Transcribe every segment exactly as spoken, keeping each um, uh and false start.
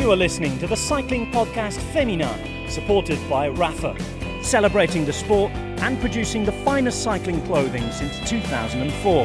You are listening to the cycling podcast Femina, supported by Rapha, celebrating the sport and producing the finest cycling clothing since two thousand four.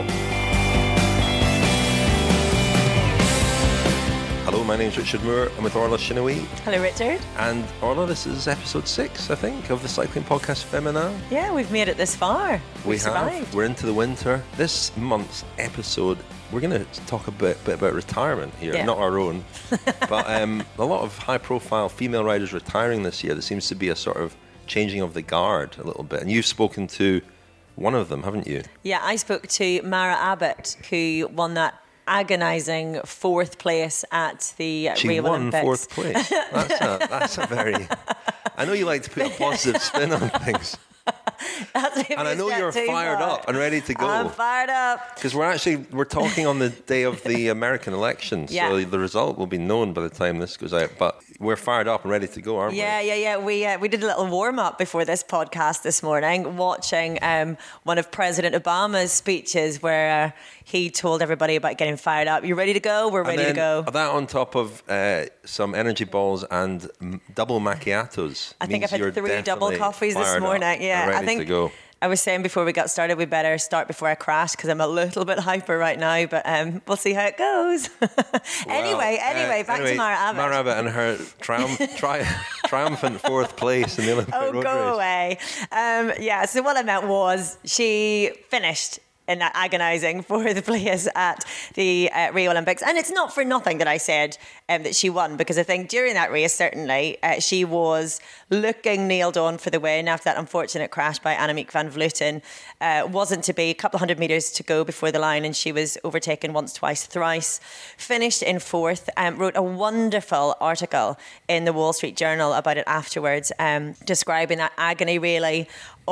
Hello, my name's Richard Moore. I'm with Orla Chinnaoui. Hello, Richard. And Orla, this is episode six, I think, of the cycling podcast Femina. Yeah, we've made it this far. We We've have. survived. We're into the winter. This month's episode, we're going to talk a bit, bit about retirement here, Yeah. not our own. But um, a lot of high-profile female riders retiring this year. There seems to be a sort of changing of the guard a little bit. And you've spoken to one of them, haven't you? Yeah, I spoke to Mara Abbott, who won that agonising fourth place at the She Rio won Olympics. fourth place. That's a, that's a very... I know you like to put a positive spin on things. That's maybe And I a know step you're too fired far. up and ready to go. I'm fired up. Because we're actually, we're talking on the day of the American election, Yeah. so the result will be known by the time this goes out. But we're fired up and ready to go, aren't Yeah, we? yeah, yeah. We uh, we did a little warm up before this podcast this morning, watching um, one of President Obama's speeches where uh, he told everybody about getting fired up. You ready to go? We're ready and to then go. That on top of uh, some energy balls and m- double macchiatos. I think means I've you're had three double definitely coffees this fired up morning. and Yeah, ready I think to go. I was saying before we got started, we better start before I crash because I'm a little bit hyper right now. But um, we'll see how it goes. anyway, Well, anyway, uh, back anyway, to Mara Abbott. Mara Abbott and her triumph, tri- triumphant fourth place in the Olympic Oh, road go race. away. Um, yeah, so what I meant was she finished in that agonising fourth place at the uh, Rio Olympics. And it's not for nothing that I said um, that she won, because I think during that race, certainly, uh, she was looking nailed on for the win after that unfortunate crash by Annemiek van Vleuten. Uh, wasn't to be, a couple of hundred metres to go before the line, and she was overtaken once, twice, thrice. Finished in fourth, um, wrote a wonderful article in the Wall Street Journal about it afterwards, um, describing that agony, really,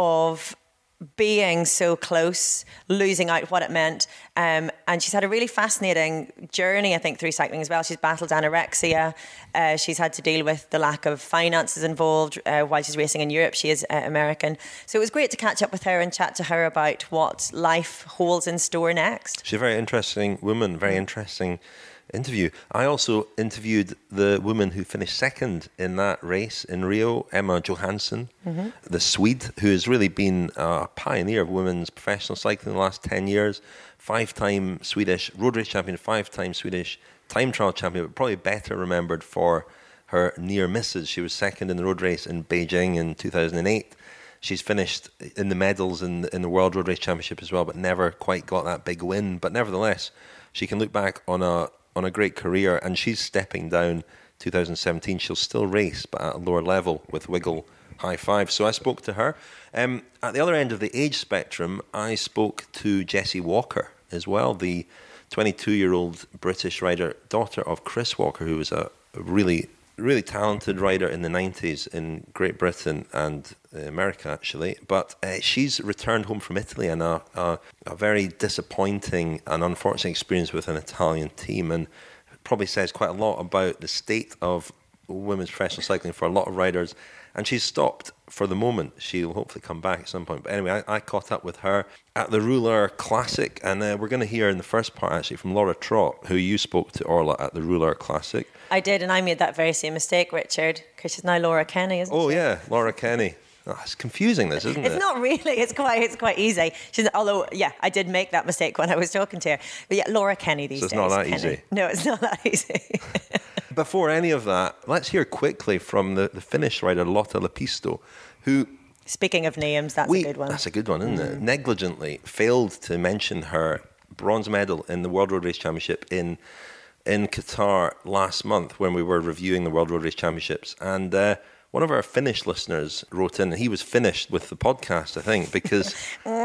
of being so close, losing out, what it meant. Um, and she's had a really fascinating journey, I think, through cycling as well. She's battled anorexia. Uh, she's had to deal with the lack of finances involved uh, while she's racing in Europe. She is uh, American. So it was great to catch up with her and chat to her about what life holds in store next. She's a very interesting woman, very interesting interview. I also interviewed the woman who finished second in that race in Rio, Emma Johansson, mm-hmm. the Swede, who has really been a pioneer of women's professional cycling in the last ten years, five-time Swedish road race champion, five-time Swedish time trial champion, but probably better remembered for her near misses. She was second in the road race in Beijing in two thousand eight. She's finished in the medals in, in the World Road Race Championship as well, but never quite got that big win. But nevertheless, she can look back on a on a great career, and she's stepping down two thousand seventeen. She'll still race, but at a lower level with Wiggle High Five. So I spoke to her. Um, at the other end of the age spectrum, I spoke to Jessie Walker as well, the twenty-two-year-old British rider, daughter of Chris Walker, who was a really, really talented rider in the nineties in Great Britain and America, actually. But uh, she's returned home from Italy, and a, a, a very disappointing and unfortunate experience with an Italian team, and it probably says quite a lot about the state of women's professional cycling for a lot of riders. And she's stopped for the moment. She'll hopefully come back at some point. But anyway, I, I caught up with her at the Rouleur Classic, and uh, we're going to hear in the first part actually from Laura Trott, who you spoke to, Orla, at the Rouleur Classic. I did, and I made that very same mistake, Richard, because she's now Laura Kenny, isn't Oh she? yeah, Laura Kenny. Oh, it's confusing, this, isn't It's it? not really. It's quite. It's quite easy. She's, although, yeah, I did make that mistake when I was talking to her. But yeah, Laura Kenny these So it's days. not that Kenny. easy. No, it's not that easy. Before any of that, let's hear quickly from the, the Finnish rider Lotta Lepisto, who... Speaking of names, that's we, a good one. That's a good one, isn't Mm. it? Negligently failed to mention her bronze medal in the World Road Race Championship in in Qatar last month when we were reviewing the World Road Race Championships. And uh, one of our Finnish listeners wrote in, and he was finished with the podcast, I think, because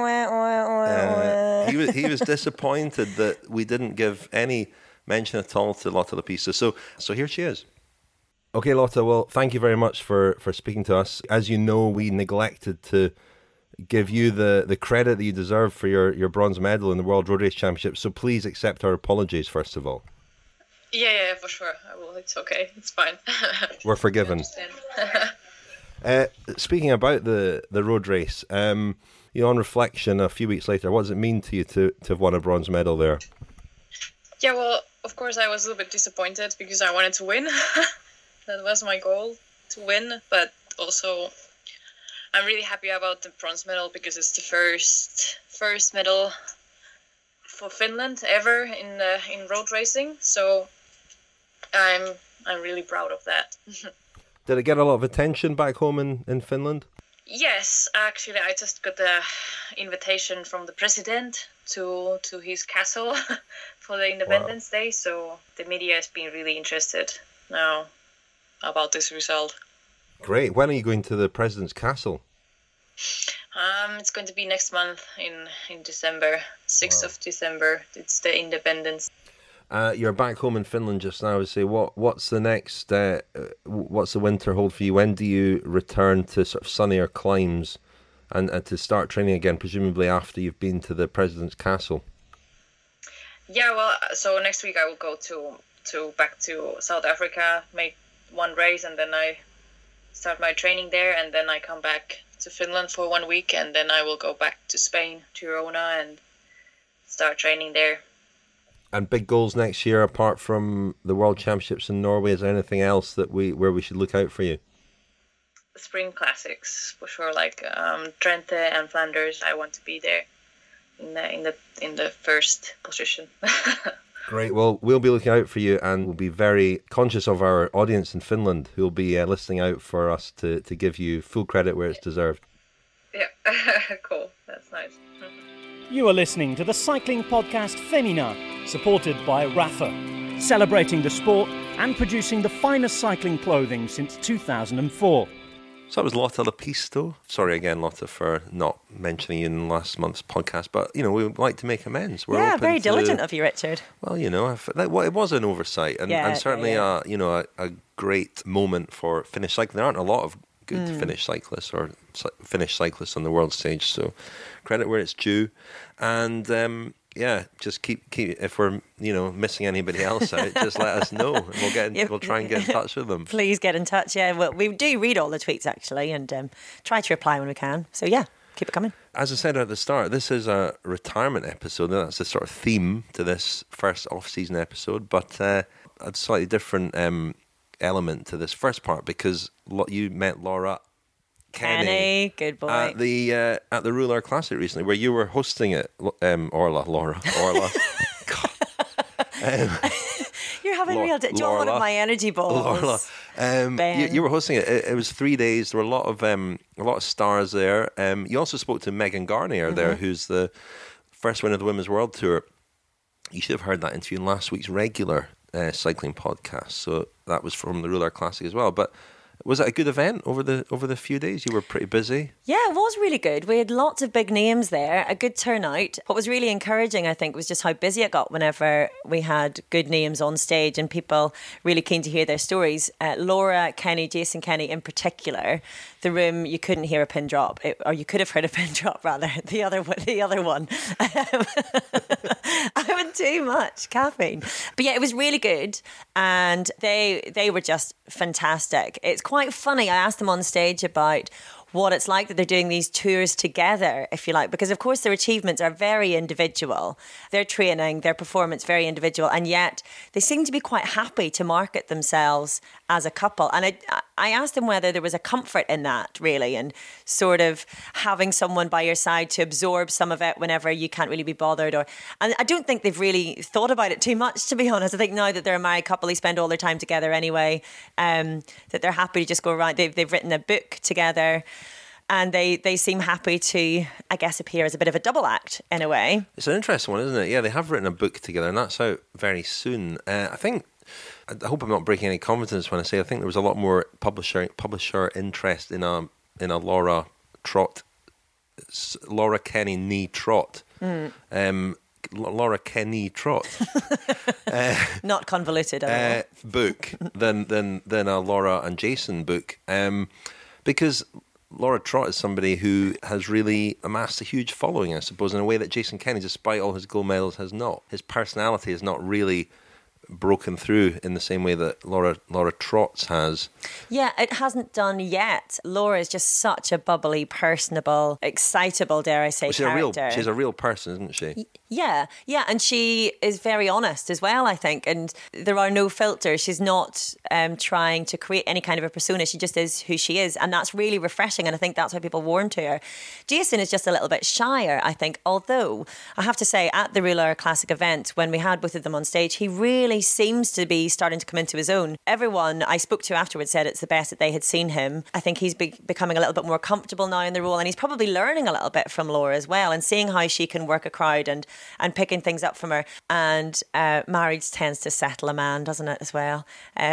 uh, he was he was disappointed that we didn't give any mention at all to Lotta Lepisto. So, so here she is. Okay, Lotta, well, thank you very much for, for speaking to us. As you know, we neglected to give you the, the credit that you deserve for your, your bronze medal in the World Road Race Championship, so please accept our apologies, first of all. Yeah, yeah, for sure. I will. It's okay. It's fine. We're forgiven. uh, speaking about the, the road race, um, you know, on reflection, a few weeks later, what does it mean to you to, to have won a bronze medal there? Yeah, well, of course, I was a little bit disappointed because I wanted to win. That was my goal, to win. But also, I'm really happy about the bronze medal because it's the first first medal for Finland ever in uh, in road racing. So I'm I'm really proud of that. Did it get a lot of attention back home in, in Finland? Yes, actually, I just got the invitation from the president to to his castle for the Independence wow. Day. So the media has been really interested now about this result. Great. When are you going to the president's castle? Um, it's going to be next month in in December, sixth wow. of December. It's the Independence. Uh, you're back home in Finland just now. I would say, what what's the next? Uh, what's the winter hold for you? When do you return to sort of sunnier climes, and, and to start training again? Presumably after you've been to the president's castle. Yeah, well, so next week I will go to to back to South Africa, make one race, and then I start my training there, and then I come back to Finland for one week, and then I will go back to Spain, to Girona, and start training there. And big goals next year, apart from the World Championships in Norway, is there anything else that we where we should look out for you? Spring Classics, for sure, like um, Drenthe and Flanders. I want to be there in the in the in the first position. Great. Well, we'll be looking out for you, and we'll be very conscious of our audience in Finland, who will be uh, listening out for us to, to give you full credit where it's deserved. Yeah, cool. That's nice. You are listening to the cycling podcast Femina, supported by Rapha, celebrating the sport and producing the finest cycling clothing since two thousand four. So that was Lotta Lepisto. Sorry again, Lotta, for not mentioning you in last month's podcast, but, you know, we would like to make amends. We're yeah, open very to, diligent of you, Richard. Well, you know, if, that, well, it was an oversight, and, yeah, and certainly, yeah. A, you know, a, a great moment for Finnish cycling. There aren't a lot of good mm. Finnish cyclists or Finnish cyclists on the world stage, so credit where it's due. And um, yeah, just keep keep if we're you know missing anybody else out, just let us know, and we'll get in, yeah. we'll try and get in touch with them. Please get in touch. Yeah, well, we do read all the tweets actually, and um, try to reply when we can. So yeah, keep it coming. As I said at the start, this is a retirement episode. That's the sort of theme to this first off-season episode, but uh, a slightly different um, element to this first part because you met Laura Kenny, Kenny, good boy, at the uh, at the Rouleur Classic recently, where you were hosting it. Um, Orla, Laura, Orla. um, You're having Laura, real. Do you want one of my energy balls? Laura, um, you, you were hosting it. it. It was three days. There were a lot of um, a lot of stars there. Um, you also spoke to Megan Garnier mm-hmm. there, who's the first winner of the Women's World Tour. You should have heard that interview in last week's regular uh, cycling podcast. So that was from the Rouleur Classic as well, but. Was it a good event over the over the few days? You were pretty busy. Yeah, it was really good. We had lots of big names there, a good turnout. What was really encouraging, I think, was just how busy it got whenever we had good names on stage and people really keen to hear their stories. Uh, Laura Kenny, Jason Kenny in particular, the room, you couldn't hear a pin drop, it, or you could have heard a pin drop rather. The other the other one. Um, I had too much caffeine. But yeah, it was really good, and they they were just fantastic. It's quite funny. I asked them on stage about what it's like that they're doing these tours together, if you like, because of course their achievements are very individual, their training, their performance very individual, and yet they seem to be quite happy to market themselves as a couple. And I, I asked them whether there was a comfort in that, really, and sort of having someone by your side to absorb some of it whenever you can't really be bothered. Or, and I don't think they've really thought about it too much, to be honest. I think now that they're a married couple, they spend all their time together anyway, um, that they're happy to just go around. They've, they've written a book together. And they, they seem happy to, I guess, appear as a bit of a double act in a way. It's an interesting one, isn't it? Yeah, they have written a book together, and that's out very soon. Uh, I think, I hope I'm not breaking any confidence when I say I think there was a lot more publisher publisher interest in a in a Laura Trott, Laura Kenny knee trot. Mm. Um, Laura Kenny Trott. uh, not convoluted at uh, all. Book than than than a Laura and Jason book, um, because. Laura Trott is somebody who has really amassed a huge following, I suppose, in a way that Jason Kenny, despite all his gold medals, has not. His personality is not really broken through in the same way that Laura Laura Trotz has. Yeah, it hasn't done yet. Laura is just such a bubbly, personable, excitable, dare I say, she's character. A real, she's a real person, isn't she? Yeah, yeah, and she is very honest as well, I think, and there are no filters. She's not um, trying to create any kind of a persona. She just is who she is, and that's really refreshing, and I think that's why people warm to her. Jason is just a little bit shyer, I think, although I have to say at the Rouleur Classic event, when we had both of them on stage, he really seems to be starting to come into his own. Everyone I spoke to afterwards said it's the best that they had seen him. I think he's be- becoming a little bit more comfortable now in the role, and he's probably learning a little bit from Laura as well, and seeing how she can work a crowd and, and picking things up from her. And uh, marriage tends to settle a man, doesn't it, as well? Uh,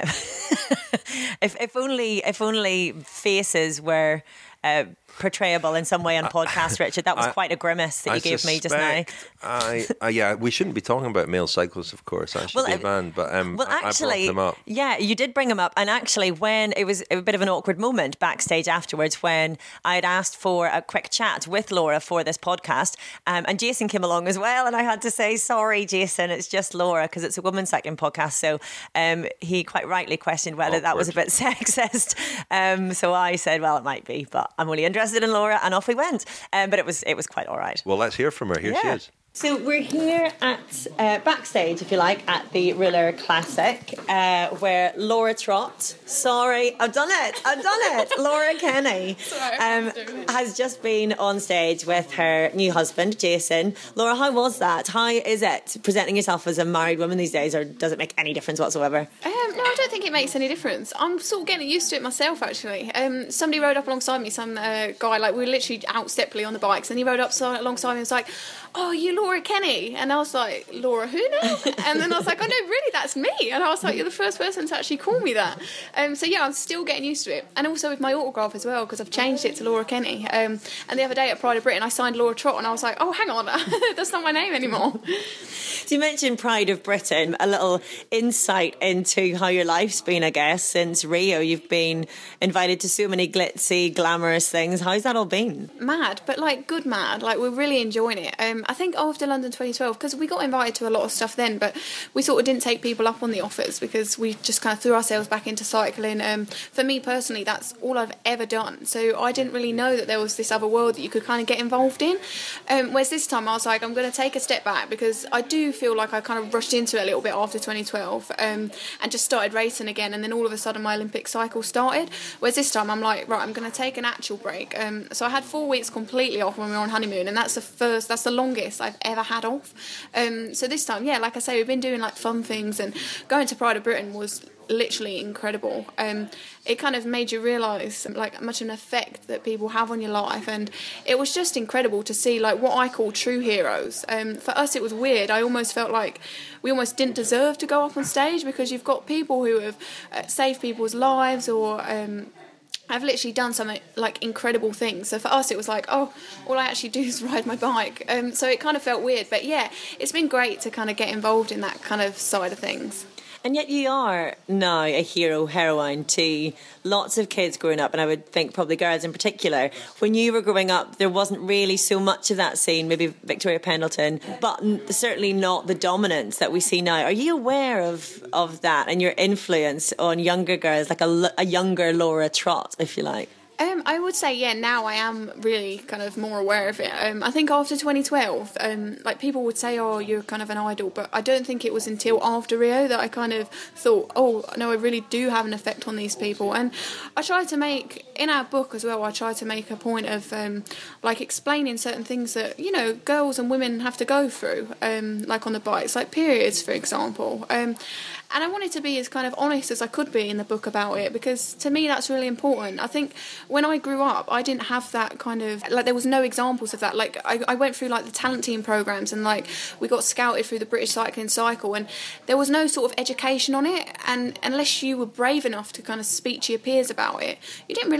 if, if only if only faces were uh, portrayable in some way on podcast, Richard. That was I, quite a grimace that you I gave suspect, me just now. I, uh, yeah, we shouldn't be talking about male cyclists, of course. I should well, be banned, but um, well, actually, I brought them up. Yeah, you did bring them up. And actually, when it was a bit of an awkward moment backstage afterwards, when I had asked for a quick chat with Laura for this podcast, um, and Jason came along as well, and I had to say, sorry, Jason, it's just Laura, because it's a women's cycling podcast. So um, he quite rightly questioned whether awkward. that was a bit sexist. Um, so I said, well, it might be, but I'm only interested in Laura, and off we went. Um, but it was it was quite all right. Well, let's hear from her. Here yeah. she is. So we're here at uh, backstage, if you like, at the Rouleur Classic, uh, where Laura Trott, sorry, I've done it, I've done it, Laura Kenny, um, has just been on stage with her new husband, Jason. Laura, how was that? How is it presenting yourself as a married woman these days, or does it make any difference whatsoever? Um, no, I don't think it makes any difference. I'm sort of getting used to it myself, actually. Um, somebody rode up alongside me, some uh, guy, like we were literally out separately on the bikes, and he rode up so, alongside me and was like, oh, you Laura Kenny? And I was like, Laura who now? And then I was like, oh no, really, that's me. And I was like, you're the first person to actually call me that. Um, so yeah, I'm still getting used to it. And also with my autograph as well, because I've changed it to Laura Kenny. Um, and the other day at Pride of Britain, I signed Laura Trott, and I was like, oh, hang on, that's not my name anymore. So you mentioned Pride of Britain, a little insight into how your life's been, I guess, since Rio. You've been invited to so many glitzy, glamorous things. How's that all been? Mad, but like good mad. Like we're really enjoying it. Um, I think after London twenty twelve, because we got invited to a lot of stuff then, but we sort of didn't take people up on the offers because we just kind of threw ourselves back into cycling. Um, for me personally, that's all I've ever done. So I didn't really know that there was this other world that you could kind of get involved in. Um, whereas this time I was like, I'm going to take a step back, because I do feel like I kind of rushed into it a little bit after twenty twelve um, and just started racing again, and then all of a sudden my Olympic cycle started. Whereas this time I'm like, right, I'm going to take an actual break. Um, so I had four weeks completely off when we were on honeymoon, and that's the first, that's the longest I've ever had off. Um, so this time, yeah, like I say, we've been doing like fun things, and going to Pride of Britain was literally incredible. Um, it kind of made you realise like much of an effect that people have on your life, and it was just incredible to see like what I call true heroes. Um, for us it was weird. I almost felt like we almost didn't deserve to go up on stage, because you've got people who have uh, saved people's lives, or um, I've literally done some like incredible things. So for us it was like, oh, all I actually do is ride my bike. Um, so it kind of felt weird, but yeah, it's been great to kind of get involved in that kind of side of things. And yet you are now a hero, heroine to lots of kids growing up, and I would think probably girls in particular. When you were growing up, there wasn't really so much of that scene, maybe Victoria Pendleton, but certainly not the dominance that we see now. Are you aware of, of that and your influence on younger girls, like a, a younger Laura Trott, if you like? Um, I would say, yeah, now I am really kind of more aware of it. Um, I think after twenty twelve, um, like people would say, oh, you're kind of an idol, but I don't think it was until after Rio that I kind of thought, oh, no, I really do have an effect on these people. And I tried to make, in our book as well, I tried to make a point of um, like explaining certain things that, you know, girls and women have to go through, um, like on the bikes, like periods, for example. Um, And I wanted to be as kind of honest as I could be in the book about it, because to me that's really important. I think when I grew up, I didn't have that kind of, like there was no examples of that. Like I, I went through like the talent team programs, and like we got scouted through the British Cycling Cycle, and there was no sort of education on it. And unless you were brave enough to kind of speak to your peers about it, you didn't really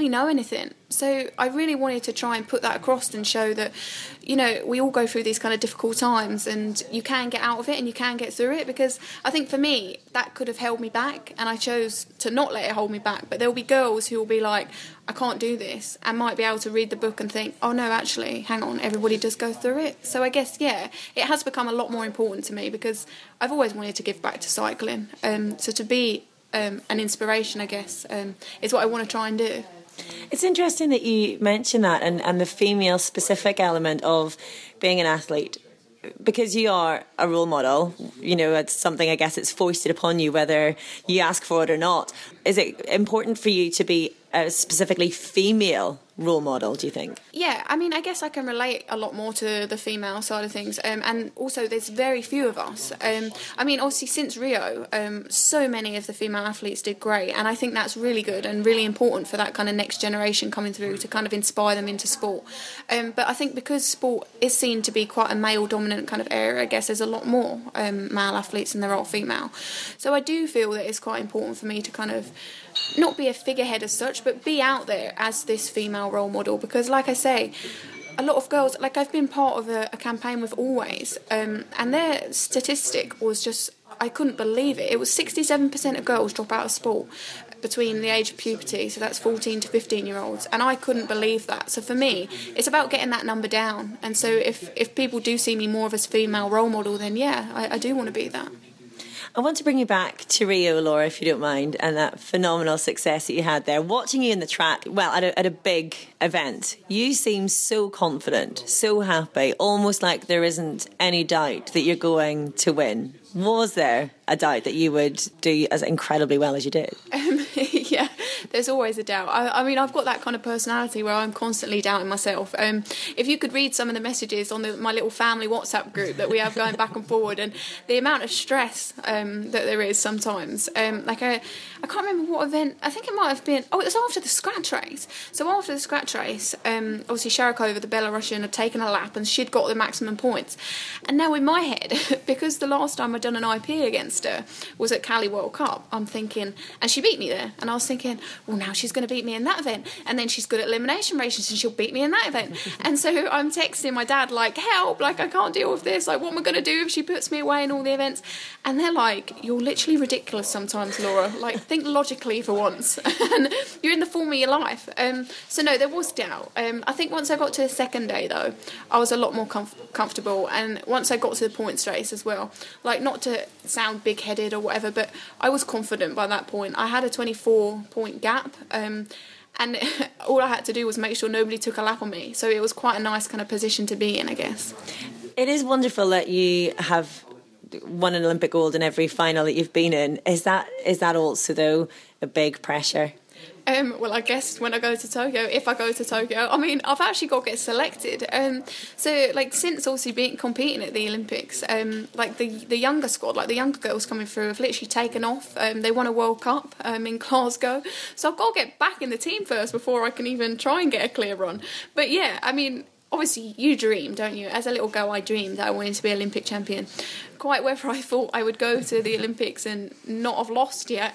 really know anything. So I really wanted to try and put that across and show that, you know, we all go through these kind of difficult times and you can get out of it and you can get through it, because I think for me, that could have held me back and I chose to not let it hold me back. But there will be girls who will be like, I can't do this, and might be able to read the book and think, oh no, actually, hang on, everybody does go through it. So I guess, yeah, it has become a lot more important to me because I've always wanted to give back to cycling. Um, so to be um, an inspiration, I guess, um, is what I want to try and do. It's interesting that you mention that and, and the female-specific element of being an athlete, because you are a role model. You know, it's something, I guess, it's foisted upon you whether you ask for it or not. Is it important for you to be a specifically female role model, do you think? Yeah, I mean, I guess I can relate a lot more to the female side of things, um, and also there's very few of us. Um, I mean, obviously since Rio, um, so many of the female athletes did great, and I think that's really good and really important for that kind of next generation coming through to kind of inspire them into sport. Um, but I think because sport is seen to be quite a male-dominant kind of area, I guess there's a lot more um, male athletes than there are female. So I do feel that it's quite important for me to kind of not be a figurehead as such, but be out there as this female role model, because like I say, a lot of girls, like I've been part of a, a campaign with Always, um, and their statistic was just, I couldn't believe it. It was sixty-seven percent of girls drop out of sport between the age of puberty, so that's fourteen to fifteen year olds, and I couldn't believe that. So for me, it's about getting that number down, and so if, if people do see me more of a female role model, then yeah, I, I do want to be that. I want to bring you back to Rio, Laura, if you don't mind, and that phenomenal success that you had there. Watching you in the track, well, at a, at a big event, you seem so confident, so happy, almost like there isn't any doubt that you're going to win. Was there a doubt that you would do as incredibly well as you did? Um, yeah, there's always a doubt. I, I mean, I've got that kind of personality where I'm constantly doubting myself. Um, if you could read some of the messages on the, my little family WhatsApp group that we have going back and forward, and the amount of stress um, that there is sometimes. Um, like I, I can't remember what event. I think it might have been. Oh, it was after the scratch race. So after the scratch race, um, obviously Sharikova, the Belarusian, had taken a lap and she'd got the maximum points. And now in my head, because the last time I'd done an I P against her was at Cali World Cup, I'm thinking, and she beat me there, and I was thinking, well, now she's going to beat me in that event, and then she's good at elimination races and she'll beat me in that event. And so I'm texting my dad like, help, like I can't deal with this, like what am I going to do if she puts me away in all the events? And they're like, you're literally ridiculous sometimes, Laura, like think logically for once. And you're in the form of your life. Um, so no, there was doubt. um, I think once I got to the second day though, I was a lot more comf- comfortable, and once I got to the points race as well, like not to sound big-headed or whatever, but I was confident by that point. I had a twenty-four point gap, um, and all I had to do was make sure nobody took a lap on me, so it was quite a nice kind of position to be in, I guess. It is wonderful that you have won an Olympic gold in every final that you've been in. Is that is that also though a big pressure? Um, well, I guess when I go to Tokyo, if I go to Tokyo, I mean, I've actually got to get selected. Um, so, like, since obviously being competing at the Olympics, um, like the the younger squad, like the younger girls coming through, have literally taken off. Um, they won a World Cup um, in Glasgow, so I've got to get back in the team first before I can even try and get a clear run. But yeah, I mean, obviously you dream, don't you? As a little girl, I dreamed that I wanted to be Olympic champion. Quite whether I thought I would go to the Olympics and not have lost yet,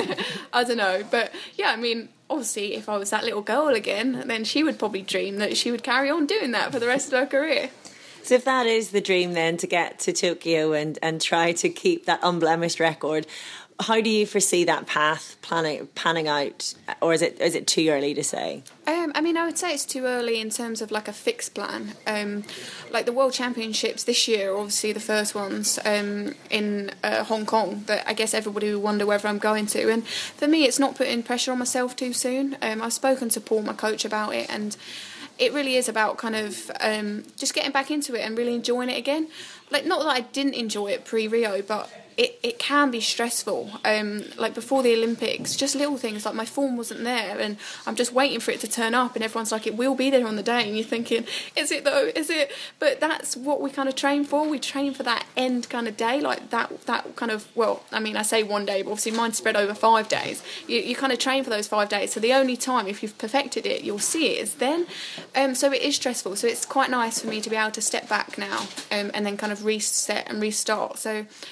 I don't know. But yeah, I mean, obviously if I was that little girl again, then she would probably dream that she would carry on doing that for the rest of her career. So if that is the dream then, to get to Tokyo and, and try to keep that unblemished record, how do you foresee that path planning, panning out, or is it is it too early to say? Um, I mean, I would say it's too early in terms of like a fixed plan. Um, like the World Championships this year, obviously the first ones um, in uh, Hong Kong, that I guess everybody will wonder whether I'm going to. And for me, it's not putting pressure on myself too soon. Um, I've spoken to Paul, my coach, about it, and it really is about kind of um, just getting back into it and really enjoying it again. Like, not that I didn't enjoy it pre-Rio, but it, it can be stressful. Um, like before the Olympics, just little things like my form wasn't there and I'm just waiting for it to turn up, and everyone's like, it will be there on the day, and you're thinking, is it though, is it? But that's what we kind of train for. We train for that end kind of day, like that that kind of, well, I mean, I say one day, but obviously mine's spread over five days. You, you kind of train for those five days, so the only time, if you've perfected it, you'll see it is then. Um, so it is stressful, so it's quite nice for me to be able to step back now um, and then kind of reset and restart. So yeah, well,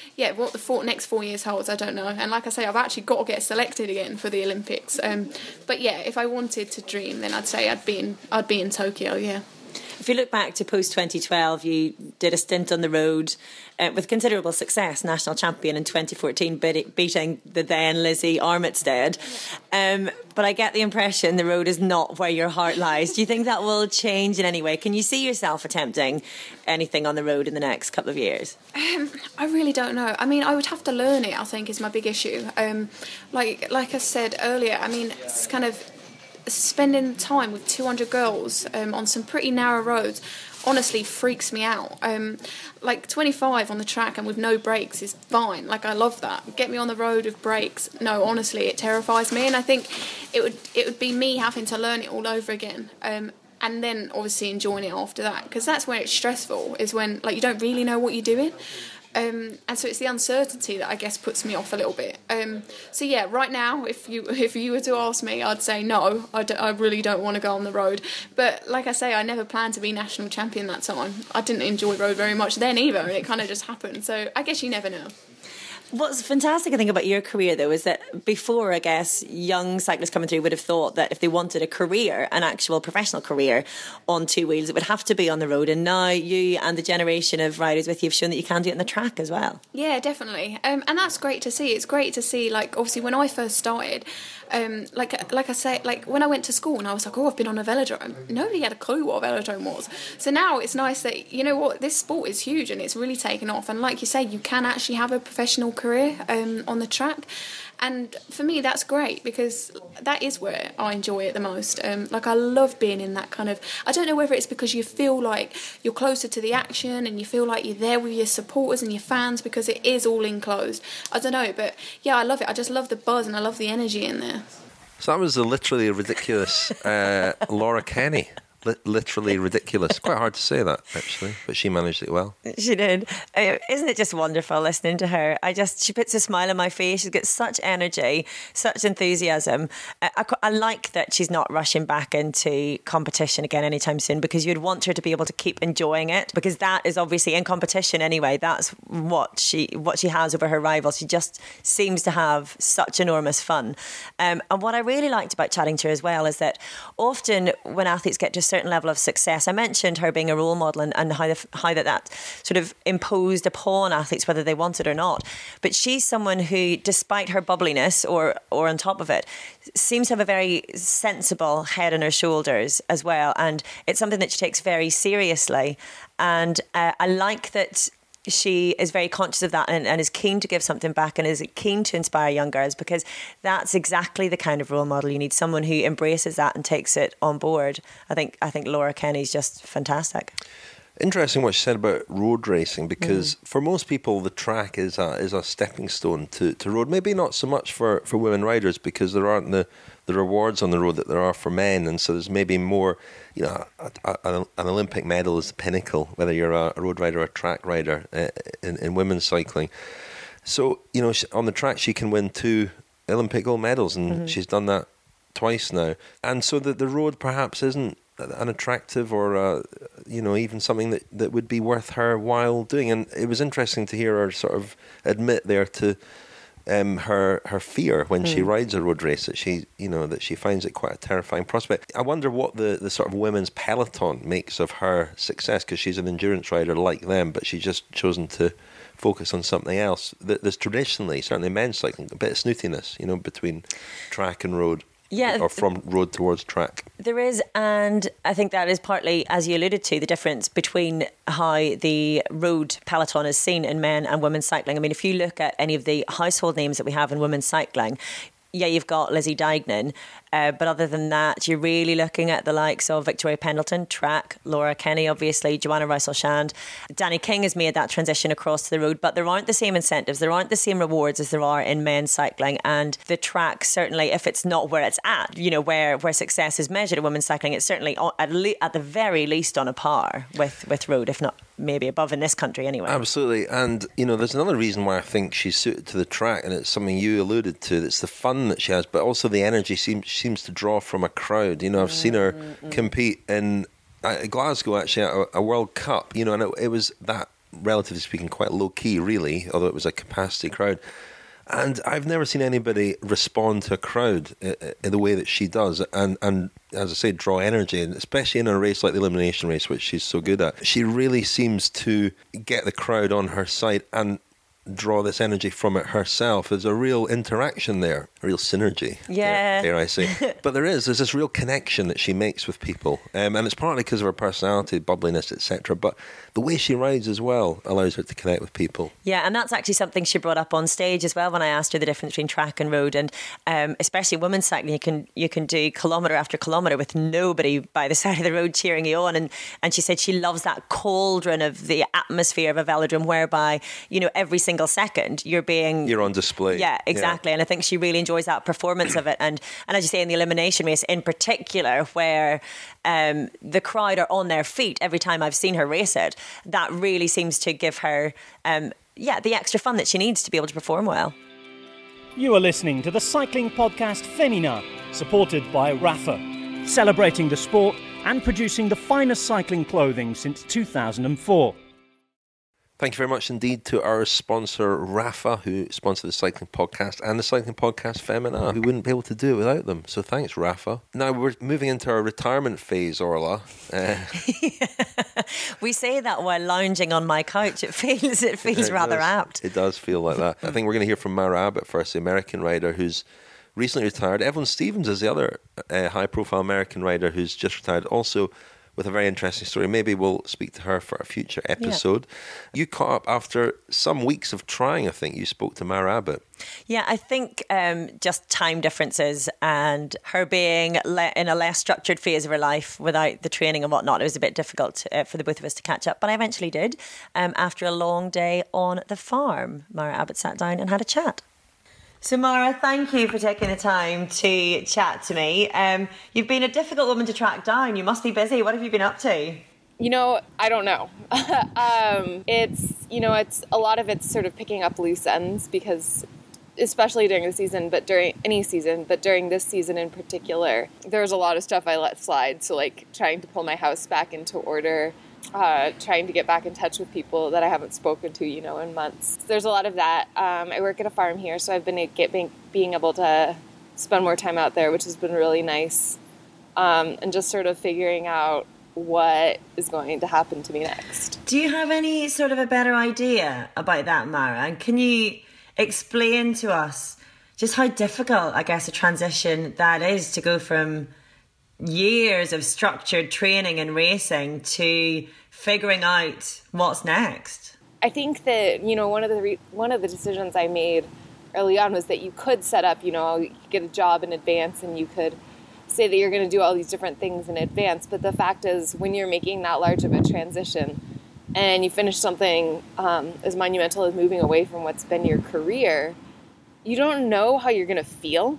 what the four, next four years holds, I don't know. And like I say, I've actually got to get selected again for the Olympics. Um, but yeah, if I wanted to dream, then I'd say I'd be in, I'd be in Tokyo, yeah. If you look back to post twenty twelve, you did a stint on the road uh, with considerable success, national champion in twenty fourteen, beat, beating the then Lizzie Armitstead. Um, but I get the impression the road is not where your heart lies. Do you think that will change in any way? Can you see yourself attempting anything on the road in the next couple of years? Um, I really don't know. I mean, I would have to learn it, I think, is my big issue. Um, like, like I said earlier, I mean, it's kind of spending time with two hundred girls um, on some pretty narrow roads honestly freaks me out. Um, like twenty-five on the track and with no brakes is fine. Like, I love that. Get me on the road with brakes. No, honestly, it terrifies me. And I think it would it would be me having to learn it all over again. Um, and then obviously enjoying it after that, because that's when it's stressful, is when like you don't really know what you're doing. Um, and so it's the uncertainty that I guess puts me off a little bit. Um, so yeah, right now, if you if you were to ask me, I'd say no. I, d- I really don't want to go on the road. But like I say, I never planned to be national champion that time. I didn't enjoy road very much then either, and it kind of just happened. So I guess you never know. What's fantastic, I think, about your career, though, is that before, I guess, young cyclists coming through would have thought that if they wanted a career, an actual professional career on two wheels, it would have to be on the road. And now you and the generation of riders with you have shown that you can do it on the track as well. Yeah, definitely. Um, and that's great to see. It's great to see, like, obviously, when I first started, um, like like I say, like, when I went to school and I was like, oh, I've been on a velodrome. Nobody had a clue what a velodrome was. So now it's nice that, you know what, this sport is huge and it's really taken off. And like you say, you can actually have a professional career um, on the track. And for me, that's great, because that is where I enjoy it the most. Um, like, I love being in that kind of... I don't know whether it's because you feel like you're closer to the action and you feel like you're there with your supporters and your fans, because it is all enclosed. I don't know, but yeah, I love it. I just love the buzz and I love the energy in there. So that was a literally ridiculous uh, Laura Kenny. Li- literally ridiculous. Quite hard to say that, actually, but she managed it well. She did. Uh, isn't it just wonderful listening to her? I just, she puts a smile on my face. She's got such energy, such enthusiasm. I, I, I like that she's not rushing back into competition again anytime soon, because you'd want her to be able to keep enjoying it, because that is obviously in competition anyway. That's what she what she has over her rivals. She just seems to have such enormous fun. Um, and what I really liked about chatting to her as well is that often when athletes get to certain level of success, I mentioned her being a role model and, and how, the, how that, that sort of imposed upon athletes whether they wanted or not. But she's someone who, despite her bubbliness or or on top of it, seems to have a very sensible head on her shoulders as well. And it's something that she takes very seriously. And uh, I like that she is very conscious of that and, and is keen to give something back and is keen to inspire young girls, because that's exactly the kind of role model you need, someone who embraces that and takes it on board. I think I think Laura Kenny's just fantastic. Interesting what she said about road racing, because mm. for most people the track is a is a stepping stone to, to road. Maybe not so much for, for women riders, because there aren't the, the rewards on the road that there are for men, and so there's maybe more, you know, a, a, an Olympic medal is the pinnacle, whether you're a, a road rider or a track rider uh, in, in women's cycling. So, you know, she, on the track she can win two Olympic gold medals, and mm-hmm. she's done that twice now. And so that the road perhaps isn't an attractive or uh, you know, even something that, that would be worth her while doing. And it was interesting to hear her sort of admit there to um, her her fear when mm. she rides a road race, that she you know that she finds it quite a terrifying prospect. I wonder what the, the sort of women's peloton makes of her success, because she's an endurance rider like them, but she's just chosen to focus on something else. There's traditionally, certainly men's cycling, a bit of snootiness, you know, between track and road. Yeah, or from road towards track. There is, and I think that is partly, as you alluded to, the difference between how the road peloton is seen in men and women's cycling. I mean, if you look at any of the household names that we have in women's cycling, yeah, you've got Lizzie Deignan, uh, but other than that, you're really looking at the likes of Victoria Pendleton, track, Laura Kenny, obviously, Joanna Rice-Shand. Danny King has made that transition across to the road, but there aren't the same incentives, there aren't the same rewards as there are in men's cycling. And the track, certainly, if it's not where it's at, you know, where, where success is measured in women's cycling, it's certainly at, le- at the very least on a par with, with road, if not maybe above in this country anyway. Absolutely. And, you know, there's another reason why I think she's suited to the track, and it's something you alluded to. It's the fun that she has, but also the energy seems seems to draw from a crowd. You know, I've mm, seen her mm, compete in uh, Glasgow, actually, at a, a World Cup, you know, and it, it was that relatively speaking, quite low-key, really, although it was a capacity crowd. And I've never seen anybody respond to a crowd in the way that she does, and, and as I say, draw energy, and especially in a race like the elimination race, which she's so good at. She really seems to get the crowd on her side and draw this energy from it herself. There's a real interaction there, a real synergy, yeah. dare, dare I say. But there is, there's this real connection that she makes with people, um, and it's partly because of her personality, bubbliness, et cetera. But the way she rides as well allows her to connect with people. Yeah, and that's actually something she brought up on stage as well when I asked her the difference between track and road. And um, especially women's cycling, you can you can do kilometre after kilometre with nobody by the side of the road cheering you on. And, and she said she loves that cauldron of the atmosphere of a velodrome whereby, you know, every single second you're being... You're on display. Yeah, exactly. Yeah. And I think she really enjoys that performance of it. And, and as you say, in the elimination race in particular, where um, the crowd are on their feet every time I've seen her race it, that really seems to give her, um, yeah, the extra fun that she needs to be able to perform well. You are listening to the cycling podcast Femina, supported by Rapha, celebrating the sport and producing the finest cycling clothing since two thousand four. Thank you very much indeed to our sponsor, Rapha, who sponsor the Cycling Podcast and the Cycling Podcast Femina. We wouldn't be able to do it without them. So thanks, Rapha. Now we're moving into our retirement phase, Orla. Uh, we say that while lounging on my couch. It feels it feels it rather does, apt. It does feel like that. I think we're going to hear from Mara Abbott first, the American rider who's recently retired. Evelyn Stevens is the other uh, high-profile American rider who's just retired, also with a very interesting story. Maybe we'll speak to her for a future episode. Yeah. You caught up after some weeks of trying, I think. You spoke to Mara Abbott. Yeah, I think um, just time differences and her being le- in a less structured phase of her life without the training and whatnot, it was a bit difficult uh, for the both of us to catch up. But I eventually did. Um, after a long day on the farm, Mara Abbott sat down and had a chat. So Mara, thank you for taking the time to chat to me. Um, you've been a difficult woman to track down. You must be busy. What have you been up to? You know, I don't know. um, it's, you know, it's a lot of it's sort of picking up loose ends because, especially during the season, but during any season, but during this season in particular, there's a lot of stuff I let slide. So like trying to pull my house back into order, Uh, trying to get back in touch with people that I haven't spoken to, you know, in months. There's a lot of that. Um, I work at a farm here, so I've been get, being, being able to spend more time out there, which has been really nice. Um, and just sort of figuring out what is going to happen to me next. Do you have any sort of a better idea about that, Mara? And can you explain to us just how difficult, I guess, a transition that is to go from years of structured training and racing to figuring out what's next? I think that, you know, one of the re- one of the decisions I made early on was that you could set up, you know, you get a job in advance and you could say that you're going to do all these different things in advance. But the fact is, when you're making that large of a transition and you finish something um, as monumental as moving away from what's been your career, you don't know how you're going to feel.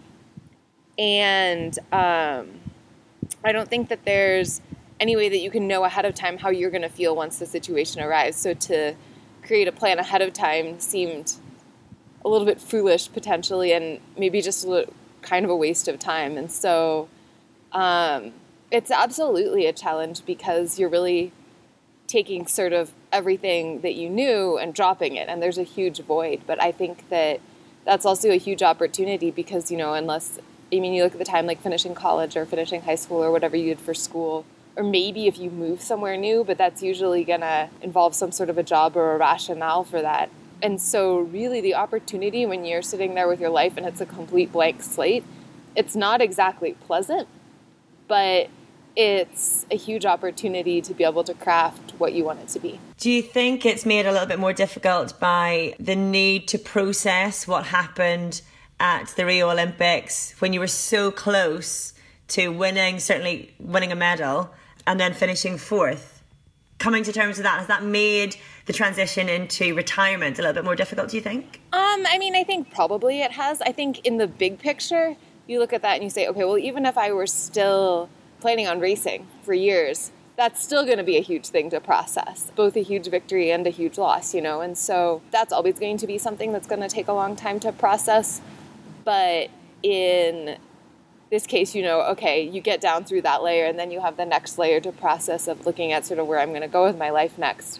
And um, I don't think that there's any way that you can know ahead of time how you're going to feel once the situation arrives. So to create a plan ahead of time seemed a little bit foolish potentially, and maybe just a little, kind of a waste of time. And so um, it's absolutely a challenge because you're really taking sort of everything that you knew and dropping it, and there's a huge void. But I think that that's also a huge opportunity because, you know, unless, I mean, you look at the time like finishing college or finishing high school or whatever you did for school, or maybe if you move somewhere new, but that's usually going to involve some sort of a job or a rationale for that. And so really the opportunity when you're sitting there with your life and it's a complete blank slate, it's not exactly pleasant, but it's a huge opportunity to be able to craft what you want it to be. Do you think it's made a little bit more difficult by the need to process what happened at the Rio Olympics when you were so close to winning, certainly winning a medal, and then finishing fourth? Coming to terms with that, has that made the transition into retirement a little bit more difficult, do you think? Um, I mean, I think probably it has. I think in the big picture, you look at that and you say, okay, well, even if I were still planning on racing for years, that's still going to be a huge thing to process, both a huge victory and a huge loss, you know, and so that's always going to be something that's going to take a long time to process. But in this case, you know, okay, you get down through that layer and then you have the next layer to process of looking at sort of where I'm going to go with my life next.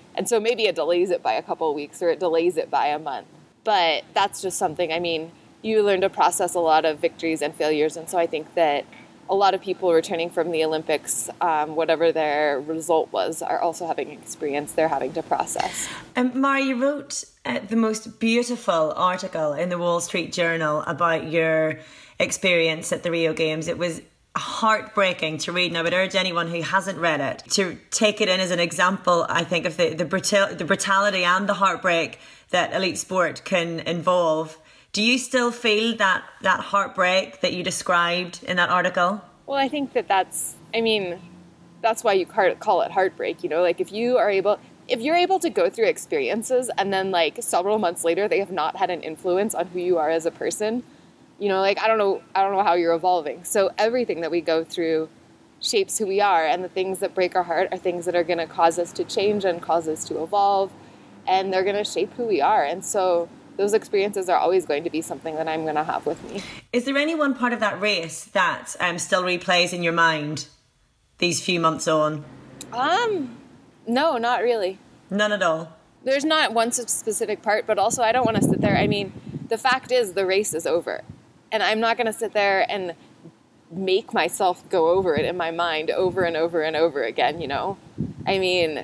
And so maybe it delays it by a couple of weeks or it delays it by a month. But that's just something, I mean, you learn to process a lot of victories and failures. And so I think that a lot of people returning from the Olympics, um, whatever their result was, are also having an experience they're having to process. Um, Mara, you wrote uh, the most beautiful article in the Wall Street Journal about your experience at the Rio Games. It was heartbreaking to read, and I would urge anyone who hasn't read it to take it in as an example, I think, of the, the, brutal, the brutality and the heartbreak that elite sport can involve. Do you still feel that, that heartbreak that you described in that article? Well, I think that that's, I mean, that's why you call it heartbreak, you know, like if you are able, if you're able to go through experiences and then like several months later, they have not had an influence on who you are as a person, you know, like, I don't know, I don't know how you're evolving. So everything that we go through shapes who we are, and the things that break our heart are things that are going to cause us to change and cause us to evolve, and they're going to shape who we are. And so those experiences are always going to be something that I'm going to have with me. Is there any one part of that race that um, still replays in your mind these few months on? Um, no, not really. None at all? There's not one specific part, but also I don't want to sit there. I mean, the fact is the race is over. And I'm not going to sit there and make myself go over it in my mind over and over and over again, you know? I mean,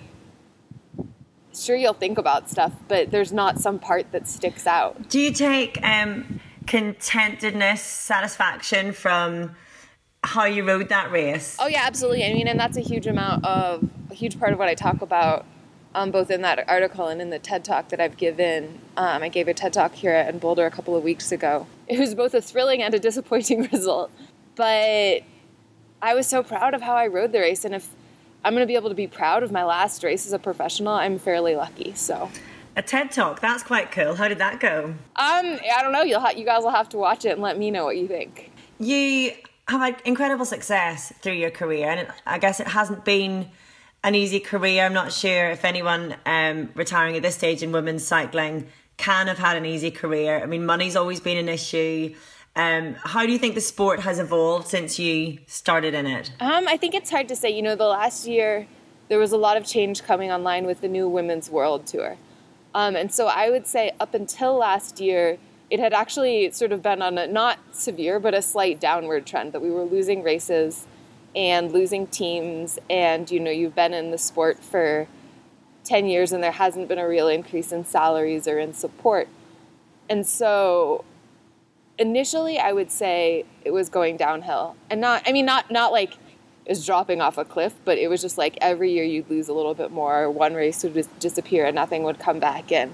sure, you'll think about stuff, but there's not some part that sticks out. Do you take um, contentedness, satisfaction from how you rode that race? Oh, yeah, absolutely. I mean, and that's a huge amount of, a huge part of what I talk about, um, both in that article and in the TED Talk that I've given. Um, I gave a TED Talk here in Boulder a couple of weeks ago. It was both a thrilling and a disappointing result, but I was so proud of how I rode the race, and if I'm going to be able to be proud of my last race as a professional, I'm fairly lucky. So, a TED Talk, that's quite cool. How did that go? Um, I don't know. You'll ha- you guys will have to watch it and let me know what you think. You have had incredible success through your career, and I guess it hasn't been an easy career. I'm not sure if anyone um, retiring at this stage in women's cycling can have had an easy career. I mean, money's always been an issue. Um, how do you think the sport has evolved since you started in it? Um, I think it's hard to say. You know, the last year, there was a lot of change coming online with the new Women's World Tour. Um, and so I would say up until last year, it had actually sort of been on a not severe, but a slight downward trend, that we were losing races and losing teams. And, you know, you've been in the sport for ten years and there hasn't been a real increase in salaries or in support. And so initially, I would say it was going downhill, and not, I mean, not, not like it was dropping off a cliff, but it was just like every year you'd lose a little bit more. One race would just disappear and nothing would come back in.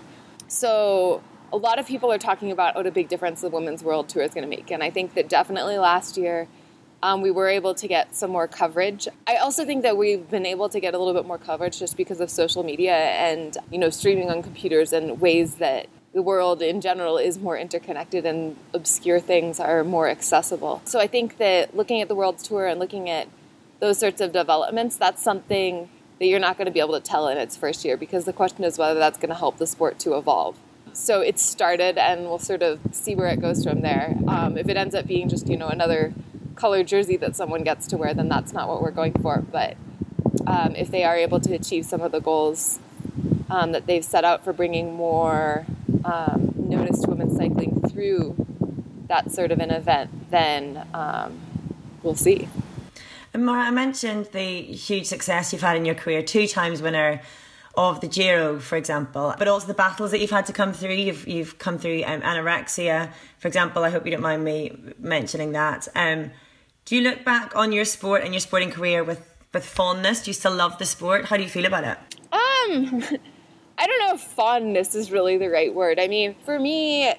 So a lot of people are talking about what a big difference the Women's World Tour is going to make. And I think that definitely last year um, we were able to get some more coverage. I also think that we've been able to get a little bit more coverage just because of social media and, you know, streaming on computers and ways that the world in general is more interconnected and obscure things are more accessible. So I think that looking at the World Tour and looking at those sorts of developments, that's something that you're not going to be able to tell in its first year, because the question is whether that's going to help the sport to evolve. So it's started, and we'll sort of see where it goes from there. Um, if it ends up being just, you know, another colored jersey that someone gets to wear, then that's not what we're going for. But um, if they are able to achieve some of the goals um, that they've set out for bringing more um, notice to women's cycling through that sort of an event, then um, we'll see. And Mara, I mentioned the huge success you've had in your career, two times winner of the Giro, for example, but also the battles that you've had to come through. You've you've come through um, anorexia, for example. I hope you don't mind me mentioning that. Um, do you look back on your sport and your sporting career with, with fondness? Do you still love the sport? How do you feel about it? Um, I don't know if fondness is really the right word. I mean, for me,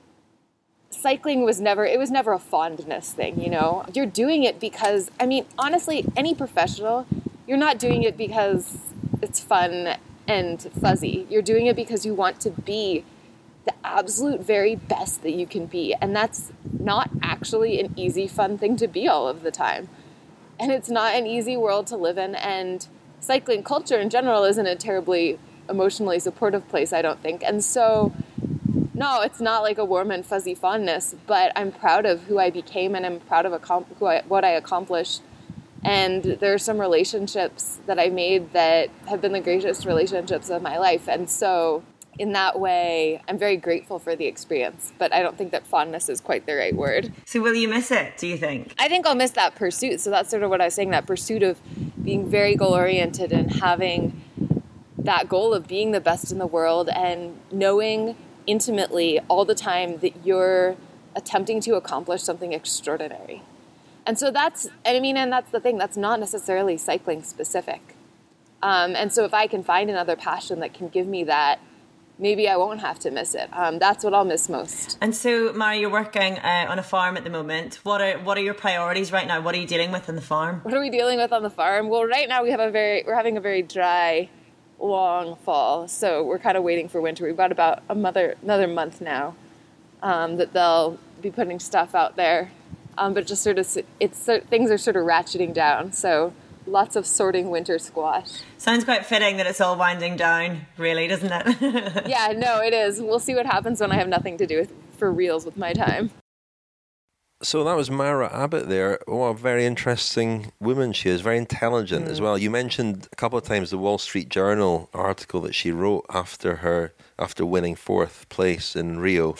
cycling was never, it was never a fondness thing, you know? You're doing it because, I mean, honestly, any professional, you're not doing it because it's fun and fuzzy. You're doing it because you want to be the absolute very best that you can be. And that's not actually an easy, fun thing to be all of the time. And it's not an easy world to live in. And cycling culture in general isn't a terribly emotionally supportive place, I don't think. And so, no, it's not like a warm and fuzzy fondness, but I'm proud of who I became, and I'm proud of who I, what I accomplished. And there are some relationships that I made that have been the greatest relationships of my life. And so in that way, I'm very grateful for the experience, but I don't think that fondness is quite the right word. So will you miss it, do you think? I think I'll miss that pursuit. So that's sort of what I was saying, that pursuit of being very goal-oriented and having that goal of being the best in the world and knowing intimately all the time that you're attempting to accomplish something extraordinary. And so that's, and I mean, and that's the thing, that's not necessarily cycling specific. Um, and so if I can find another passion that can give me that, maybe I won't have to miss it. Um, that's what I'll miss most. And so, Mara, you're working uh, on a farm at the moment. What are what are your priorities right now? What are you dealing with on the farm? What are we dealing with on the farm? Well, right now we have a very, we're having a very dry, long fall. So we're kind of waiting for winter. We've got about a mother, another month now um, that they'll be putting stuff out there. Um, but just sort of, it's things are sort of ratcheting down. So lots of sorting winter squash. Sounds quite fitting that it's all winding down, really, doesn't it? Yeah, no, it is. We'll see what happens when I have nothing to do with, for reals with my time. So that was Mara Abbott there. Oh, a very interesting woman she is, very intelligent mm. as well. You mentioned a couple of times the Wall Street Journal article that she wrote after her after winning fourth place in Rio.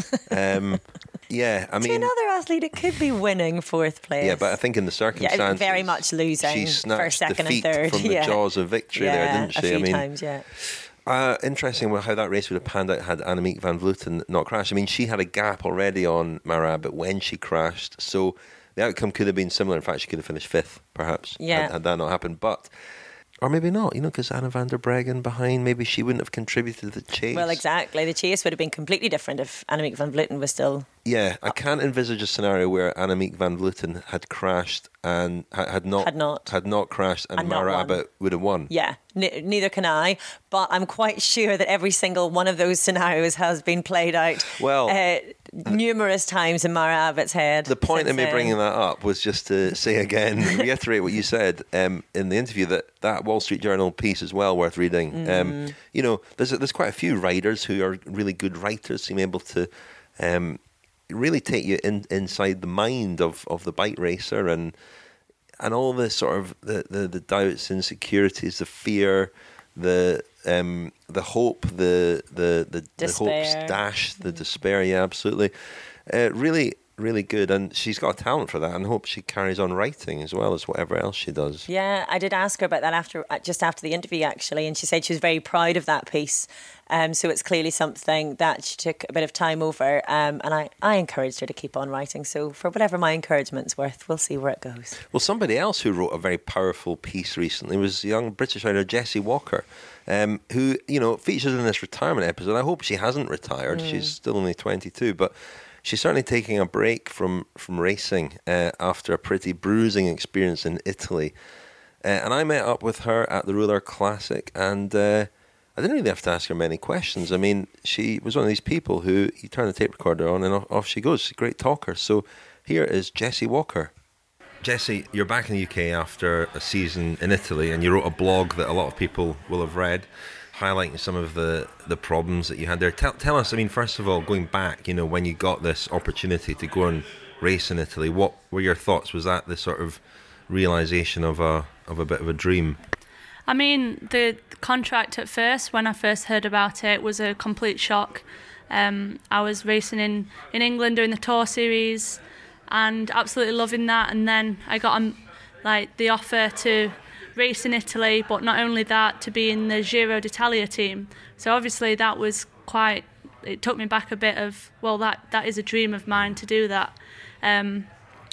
um, yeah, I mean, to another athlete, it could be winning fourth place. Yeah, but I think in the circumstances, yeah, very much losing she snatched first, second, defeat and third from the yeah. jaws of victory yeah, there, didn't she? A few I mean, times, yeah. Uh, interesting how that race would have panned out had Annemiek van Vleuten not crashed. I mean, she had a gap already on Mara Abbott when she crashed, so the outcome could have been similar. In fact, she could have finished fifth, perhaps, yeah. had, had that not happened. But, or maybe not, you know, because Anna van der Breggen behind, maybe she wouldn't have contributed to the chase. Well, exactly. The chase would have been completely different if Annemiek van Vleuten was still... Yeah, I can't envisage a scenario where Annemiek van Vleuten had crashed and had not had not, had not crashed and, and Mara Abbott would have won. Yeah, n- neither can I, but I'm quite sure that every single one of those scenarios has been played out well, uh, numerous times in Mara Abbott's head. The point of me then. bringing that up was just to say again, reiterate what you said um, in the interview, that that Wall Street Journal piece is well worth reading. Mm. Um, you know, there's there's quite a few writers who are really good writers, seem able to... Um, really take you in, inside the mind of, of the bike racer and and all the sort of the, the, the doubts, insecurities, the fear, the um, the hope, the the the, the hope dash, the despair. Yeah, absolutely. Uh, really, really good, and she's got a talent for that, and I hope she carries on writing as well as whatever else she does. Yeah, I did ask her about that after just after the interview actually, and she said she was very proud of that piece. Um, so it's clearly something that she took a bit of time over, um, and I, I encouraged her to keep on writing. So for whatever my encouragement's worth, we'll see where it goes. Well, somebody else who wrote a very powerful piece recently was young British writer Jessie Walker, um, who, you know, features in this retirement episode. I hope she hasn't retired. Mm. She's still only twenty-two, but she's certainly taking a break from, from racing uh, after a pretty bruising experience in Italy. Uh, and I met up with her at the Rouleur Classic, and... Uh, I didn't really have to ask her many questions. I mean, she was one of these people who you turn the tape recorder on and off she goes. She's a great talker. So here is Jessie Walker. Jessie, you're back in the U K after a season in Italy, and you wrote a blog that a lot of people will have read, highlighting some of the, the problems that you had there. Tell, tell us, I mean, first of all, going back, you know, when you got this opportunity to go and race in Italy, what were your thoughts? Was that the sort of realisation of a of a bit of a dream? I mean, the contract at first, when I first heard about it, was a complete shock. Um, I was racing in, in England doing the Tour Series and absolutely loving that. And then I got um, like the offer to race in Italy, but not only that, to be in the Giro d'Italia team. So obviously that was quite, it took me back a bit of, well, that, that is a dream of mine to do that. Um,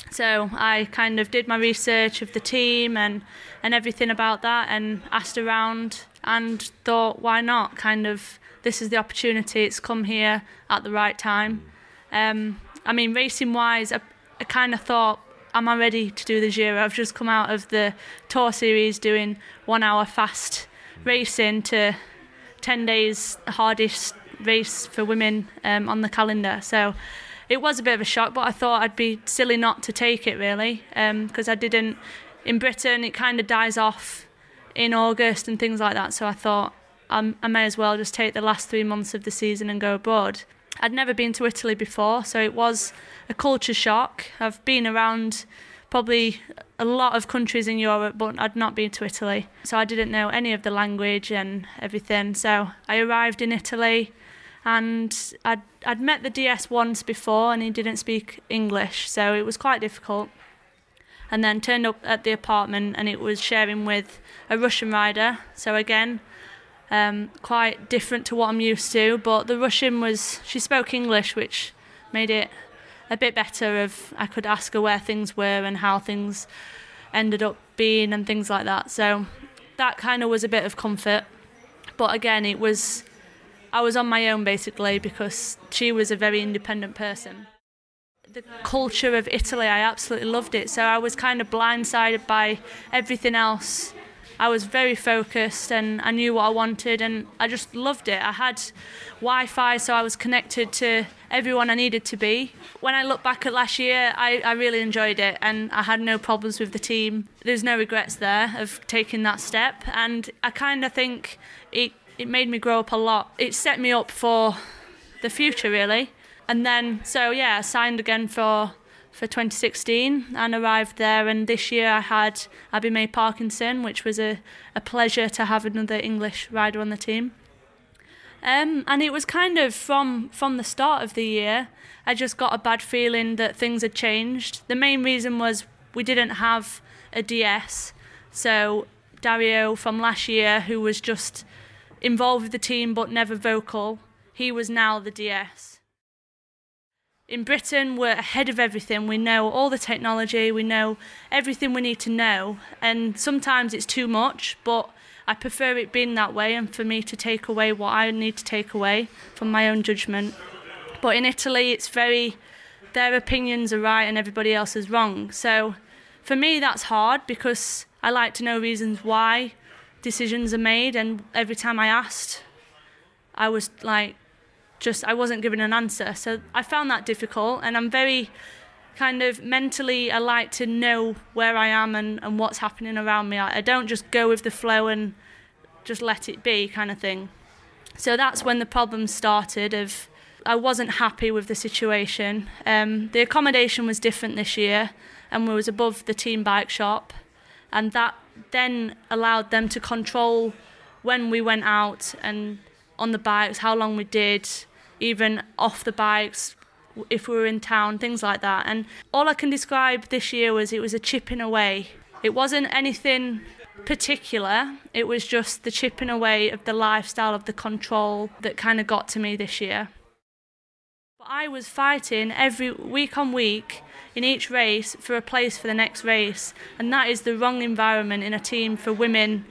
So I kind of did my research of the team and, and everything about that and asked around and thought, why not? Kind of, this is the opportunity. It's come here at the right time. Um, I mean, racing-wise, I, I kind of thought, am I ready to do the Giro? I've just come out of the Tour Series doing one-hour fast racing to ten days hardest race for women um, on the calendar. So it was a bit of a shock, but I thought I'd be silly not to take it, really, because um, I didn't... In Britain, it kind of dies off in August and things like that, so I thought um, I may as well just take the last three months of the season and go abroad. I'd never been to Italy before, so it was a culture shock. I've been around probably a lot of countries in Europe, but I'd not been to Italy. So I didn't know any of the language and everything. So I arrived in Italy, and I'd, I'd met the D S once before, and he didn't speak English, so it was quite difficult. And then turned up at the apartment, and it was sharing with a Russian rider. So again, um, quite different to what I'm used to. But the Russian was, she spoke English, which made it a bit better. Of I could ask her where things were and how things ended up being and things like that. So that kind of was a bit of comfort. But again, it was, I was on my own basically, because she was a very independent person. The culture of Italy, I absolutely loved it. So I was kind of blindsided by everything else. I was very focused, and I knew what I wanted, and I just loved it. I had Wi-Fi, so I was connected to everyone I needed to be. When I look back at last year, I, I really enjoyed it, and I had no problems with the team. There's no regrets there of taking that step, and I kind of think it, it made me grow up a lot. It set me up for the future, really. And then, so yeah, I signed again for for twenty sixteen and arrived there. And this year I had Abby May Parkinson, which was a, a pleasure to have another English rider on the team. Um, and it was kind of from, from the start of the year, I just got a bad feeling that things had changed. The main reason was we didn't have a D S. So Dario from last year, who was just involved with the team but never vocal, he was now the D S. In Britain, we're ahead of everything. We know all the technology, we know everything we need to know, and sometimes it's too much, but I prefer it being that way and for me to take away what I need to take away from my own judgment. But in Italy, it's very, their opinions are right and everybody else is wrong. So for me, that's hard, because I like to know reasons why decisions are made, and every time I asked, I was like, just I wasn't given an answer. So I found that difficult, and I'm very kind of mentally, I like to know where I am and, and what's happening around me. I, I don't just go with the flow and just let it be kind of thing. So that's when the problems started. Of I wasn't happy with the situation. Um, the accommodation was different this year, and we was above the team bike shop, and that then allowed them to control when we went out and on the bikes, how long we did, even off the bikes, if we were in town, things like that. And all I can describe this year was it was a chipping away. It wasn't anything particular, it was just the chipping away of the lifestyle, of the control that kind of got to me this year. But I was fighting every week on week in each race for a place for the next race, and that is the wrong environment in a team for women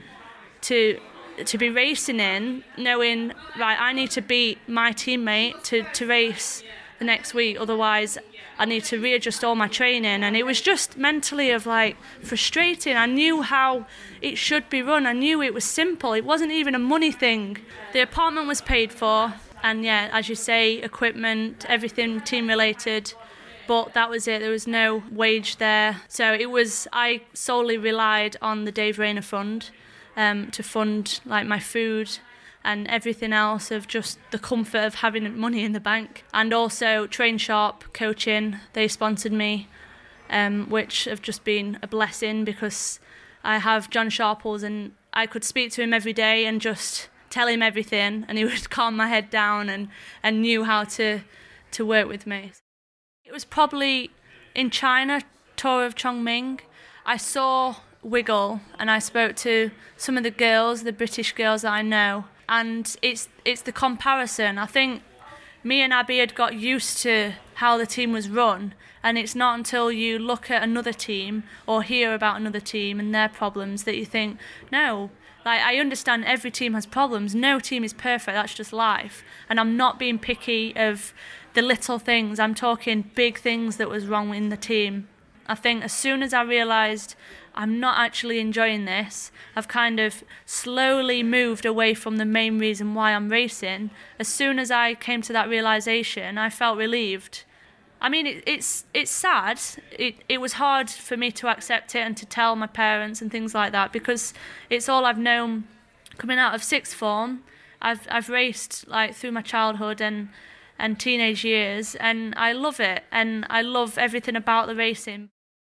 to to be racing in, knowing, right, I need to beat my teammate to, to race the next week, otherwise I need to readjust all my training. And it was just mentally of like frustrating. I knew how it should be run. I knew it was simple. It wasn't even a money thing. The apartment was paid for, and yeah, as you say, equipment, everything team related, but that was it. There was no wage there. So it was, I solely relied on the Dave Rayner Fund Um, to fund like my food and everything else, of just the comfort of having money in the bank. And also Train Sharp coaching, they sponsored me, um, which have just been a blessing, because I have John Sharples and I could speak to him every day and just tell him everything, and he would calm my head down and, and knew how to, to work with me. It was probably in China, Tour of Chongming. I saw Wiggle and I spoke to some of the girls, the British girls that I know, and it's it's the comparison. I think me and Abby had got used to how the team was run, and it's not until you look at another team or hear about another team and their problems that you think, no, like I understand every team has problems, no team is perfect, that's just life. And I'm not being picky of the little things, I'm talking big things that was wrong in the team. I think as soon as I realised I'm not actually enjoying this, I've kind of slowly moved away from the main reason why I'm racing. As soon as I came to that realisation, I felt relieved. I mean, it, it's it's sad. It it was hard for me to accept it and to tell my parents and things like that, because it's all I've known coming out of sixth form. I've I've raced like through my childhood and and teenage years, and I love it, and I love everything about the racing.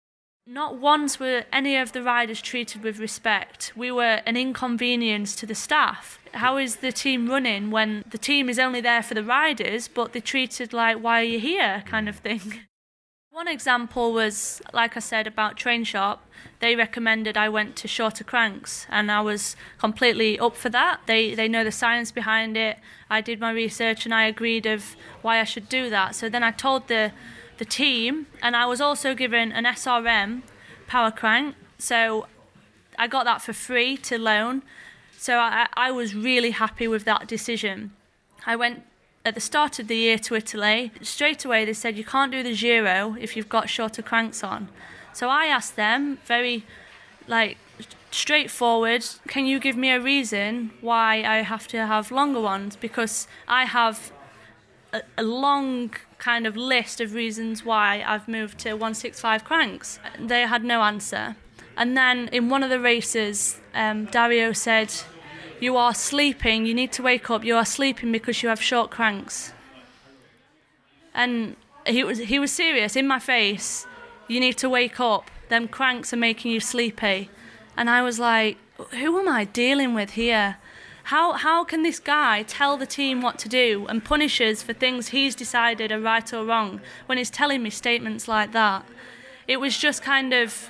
Not once were any of the riders treated with respect. We were an inconvenience to the staff. How is the team running when the team is only there for the riders, but they're treated like, why are you here, kind of thing? One example was, like I said, about Train Shop. They recommended I went to shorter cranks, and I was completely up for that. They they know the science behind it. I did my research, and I agreed of why I should do that. So then I told the the team, and I was also given an S R M power crank, so I got that for free to loan. So I, I was really happy with that decision. I went at the start of the year to Italy. Straight away they said you can't do the Giro if you've got shorter cranks on. So I asked them, very like straightforward, can you give me a reason why I have to have longer ones? Because I have a, a long kind of list of reasons why I've moved to one sixty-five cranks. They had no answer. And then in one of the races, um, Dario said, you are sleeping, you need to wake up, you are sleeping because you have short cranks. And he was he was serious, in my face, you need to wake up, them cranks are making you sleepy. And I was like, who am I dealing with here? How how can this guy tell the team what to do and punish us for things he's decided are right or wrong when he's telling me statements like that? It was just kind of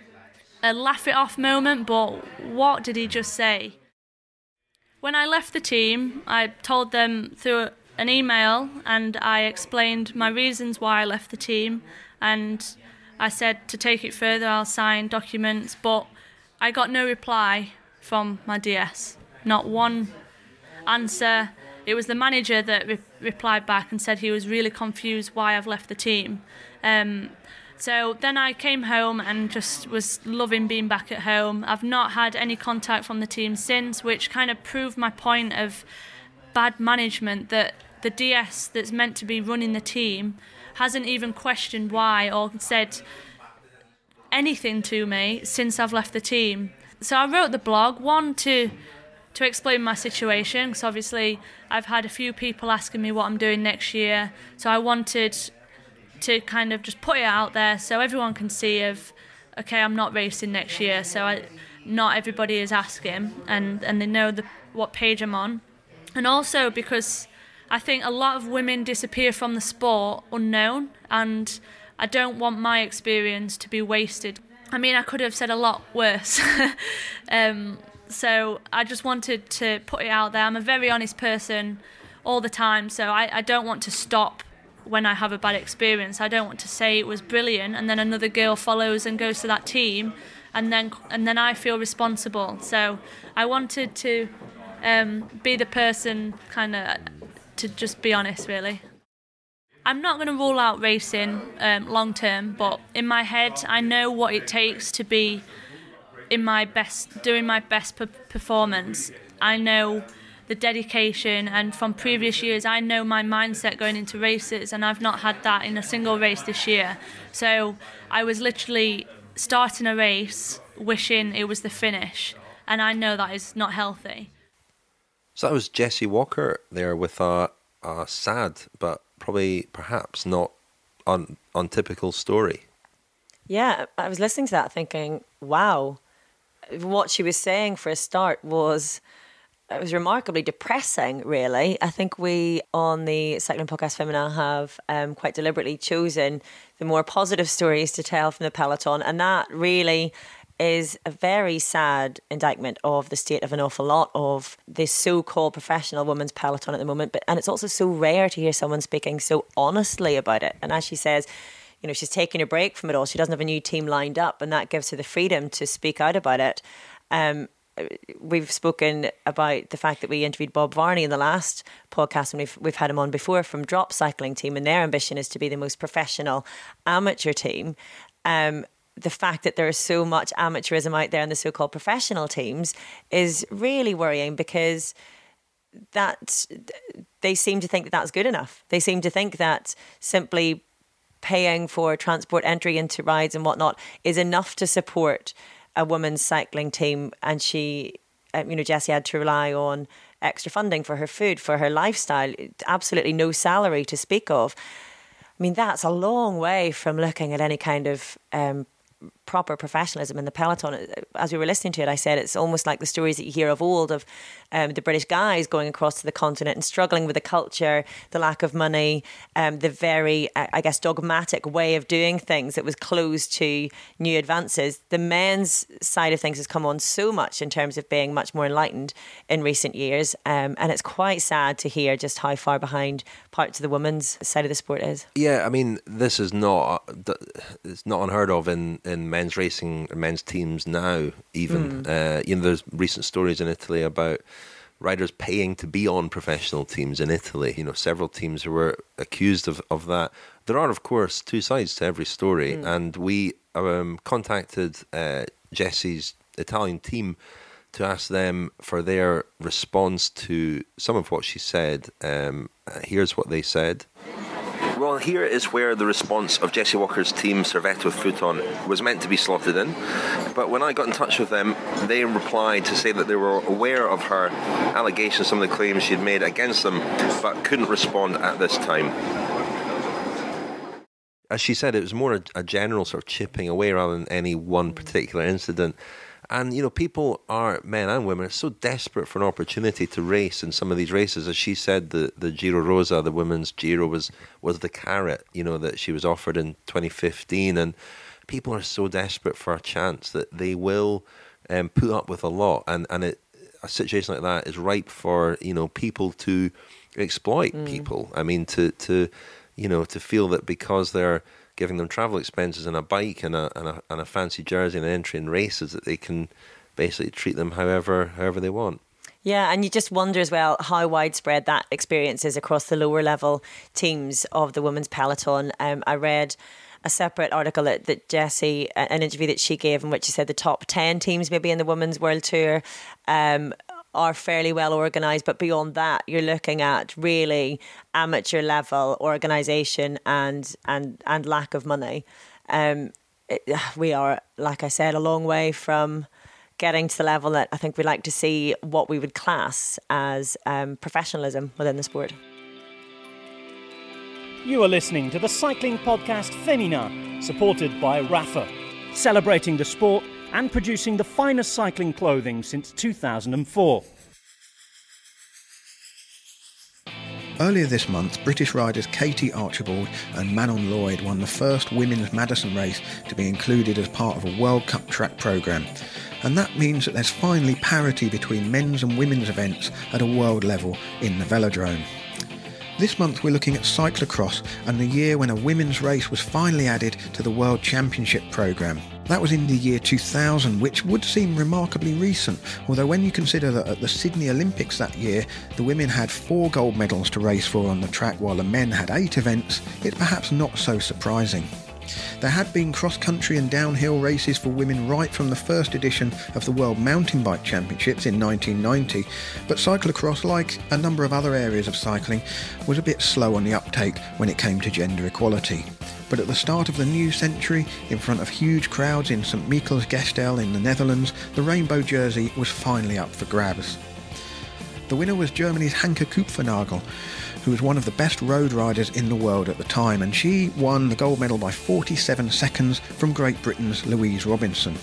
a laugh it off moment, but what did he just say? When I left the team, I told them through an email, and I explained my reasons why I left the team, and I said to take it further I'll sign documents, but I got no reply from my D S. Not one answer. It was the manager that re- replied back and said he was really confused why I've left the team. Um, so then I came home and just was loving being back at home. I've not had any contact from the team since, which kind of proved my point of bad management, that the D S that's meant to be running the team hasn't even questioned why or said anything to me since I've left the team. So I wrote the blog, one, to to explain my situation, because obviously I've had a few people asking me what I'm doing next year, so I wanted to kind of just put it out there so everyone can see of, okay, I'm not racing next year, so I, not everybody is asking, and, and they know the, what page I'm on. And also because I think a lot of women disappear from the sport unknown, and I don't want my experience to be wasted. I mean, I could have said a lot worse. um, so I just wanted to put it out there. I'm a very honest person all the time, so I, I don't want to stop when I have a bad experience. I don't want to say it was brilliant and then another girl follows and goes to that team, and then and then I feel responsible. So I wanted to um, be the person kind of to just be honest, really. I'm not going to rule out racing um, long term, but in my head I know what it takes to be in my best, doing my best per- performance. I know the dedication, and from previous years I know my mindset going into races, and I've not had that in a single race this year. So I was literally starting a race wishing it was the finish, and I know that is not healthy. So that was Jessie Walker there with a, a sad but probably perhaps not un, untypical story. Yeah, I was listening to that thinking, wow, what she was saying for a start was, it was remarkably depressing, really. I think we on the Cycling Podcast Femina have um, quite deliberately chosen the more positive stories to tell from the peloton, and that really is a very sad indictment of the state of an awful lot of this so-called professional women's peloton at the moment. But and it's also so rare to hear someone speaking so honestly about it. And as she says, you know, she's taking a break from it all. She doesn't have a new team lined up, and that gives her the freedom to speak out about it. Um, we've spoken about the fact that we interviewed Bob Varney in the last podcast, and we've we've had him on before from Drop Cycling Team, and their ambition is to be the most professional amateur team. Um, the fact that there is so much amateurism out there in the so-called professional teams is really worrying, because that they seem to think that that's good enough. They seem to think that simply paying for transport entry into rides and whatnot is enough to support a women's cycling team. And she, um, you know, Jessie had to rely on extra funding for her food, for her lifestyle, absolutely no salary to speak of. I mean, that's a long way from looking at any kind of um, proper professionalism in the peloton. As we were listening to it, I said it's almost like the stories that you hear of old of um, the British guys going across to the continent and struggling with the culture, the lack of money, um, the very, I guess, dogmatic way of doing things that was closed to new advances. The men's side of things has come on so much in terms of being much more enlightened in recent years, um, and it's quite sad to hear just how far behind parts of the women's side of the sport is. Yeah, I mean, this is not it's not unheard of in, in men's racing or men's teams now, even. Mm. Uh, you know, there's recent stories in Italy about riders paying to be on professional teams in Italy. You know, several teams who were accused of, of that. There are, of course, two sides to every story, mm. and we um, contacted uh, Jessie's Italian team to ask them for their response to some of what she said. Um, here's what they said. Well, here is where the response of Jessie Walker's team, Servetto Futon, was meant to be slotted in. But when I got in touch with them, they replied to say that they were aware of her allegations, some of the claims she had made against them, but couldn't respond at this time. As she said, it was more a, a general sort of chipping away rather than any one particular incident. And, you know, people are, men and women, are so desperate for an opportunity to race in some of these races. As she said, the, the Giro Rosa, the women's Giro, was, was the carrot, you know, that she was offered in twenty fifteen. And people are so desperate for a chance that they will um, put up with a lot. And, and it, a situation like that is ripe for, you know, people to exploit mm. people. I mean, to, to, you know, to feel that because they're giving them travel expenses and a bike and a, and a and a fancy jersey and an entry in races, that they can basically treat them however however they want. Yeah, and you just wonder as well how widespread that experience is across the lower level teams of the women's peloton. Um, I read a separate article that, that Jessie, an interview that she gave, in which she said the top ten teams maybe in the Women's World Tour um, are fairly well organised, but beyond that you're looking at really amateur level organisation and and and lack of money. Um, it, we are, like I said, a long way from getting to the level that I think we'd like to see what we would class as um, professionalism within the sport. You are listening to the cycling podcast Femina, supported by Rapha, celebrating the sport and producing the finest cycling clothing since two thousand four. Earlier this month, British riders Katie Archibald and Manon Lloyd won the first women's Madison race to be included as part of a World Cup track programme. And that means that there's finally parity between men's and women's events at a world level in the velodrome. This month we're looking at cyclocross and the year when a women's race was finally added to the World Championship programme. That was in the year two thousand, which would seem remarkably recent, although when you consider that at the Sydney Olympics that year, the women had four gold medals to race for on the track while the men had eight events, it's perhaps not so surprising. There had been cross-country and downhill races for women right from the first edition of the World Mountain Bike Championships in nineteen ninety, but cyclocross, like a number of other areas of cycling, was a bit slow on the uptake when it came to gender equality. But at the start of the new century, in front of huge crowds in Saint Michielsgestel in the Netherlands, the rainbow jersey was finally up for grabs. The winner was Germany's Hanke Kupfernagel, who was one of the best road riders in the world at the time, and she won the gold medal by forty-seven seconds from Great Britain's Louise Robinson.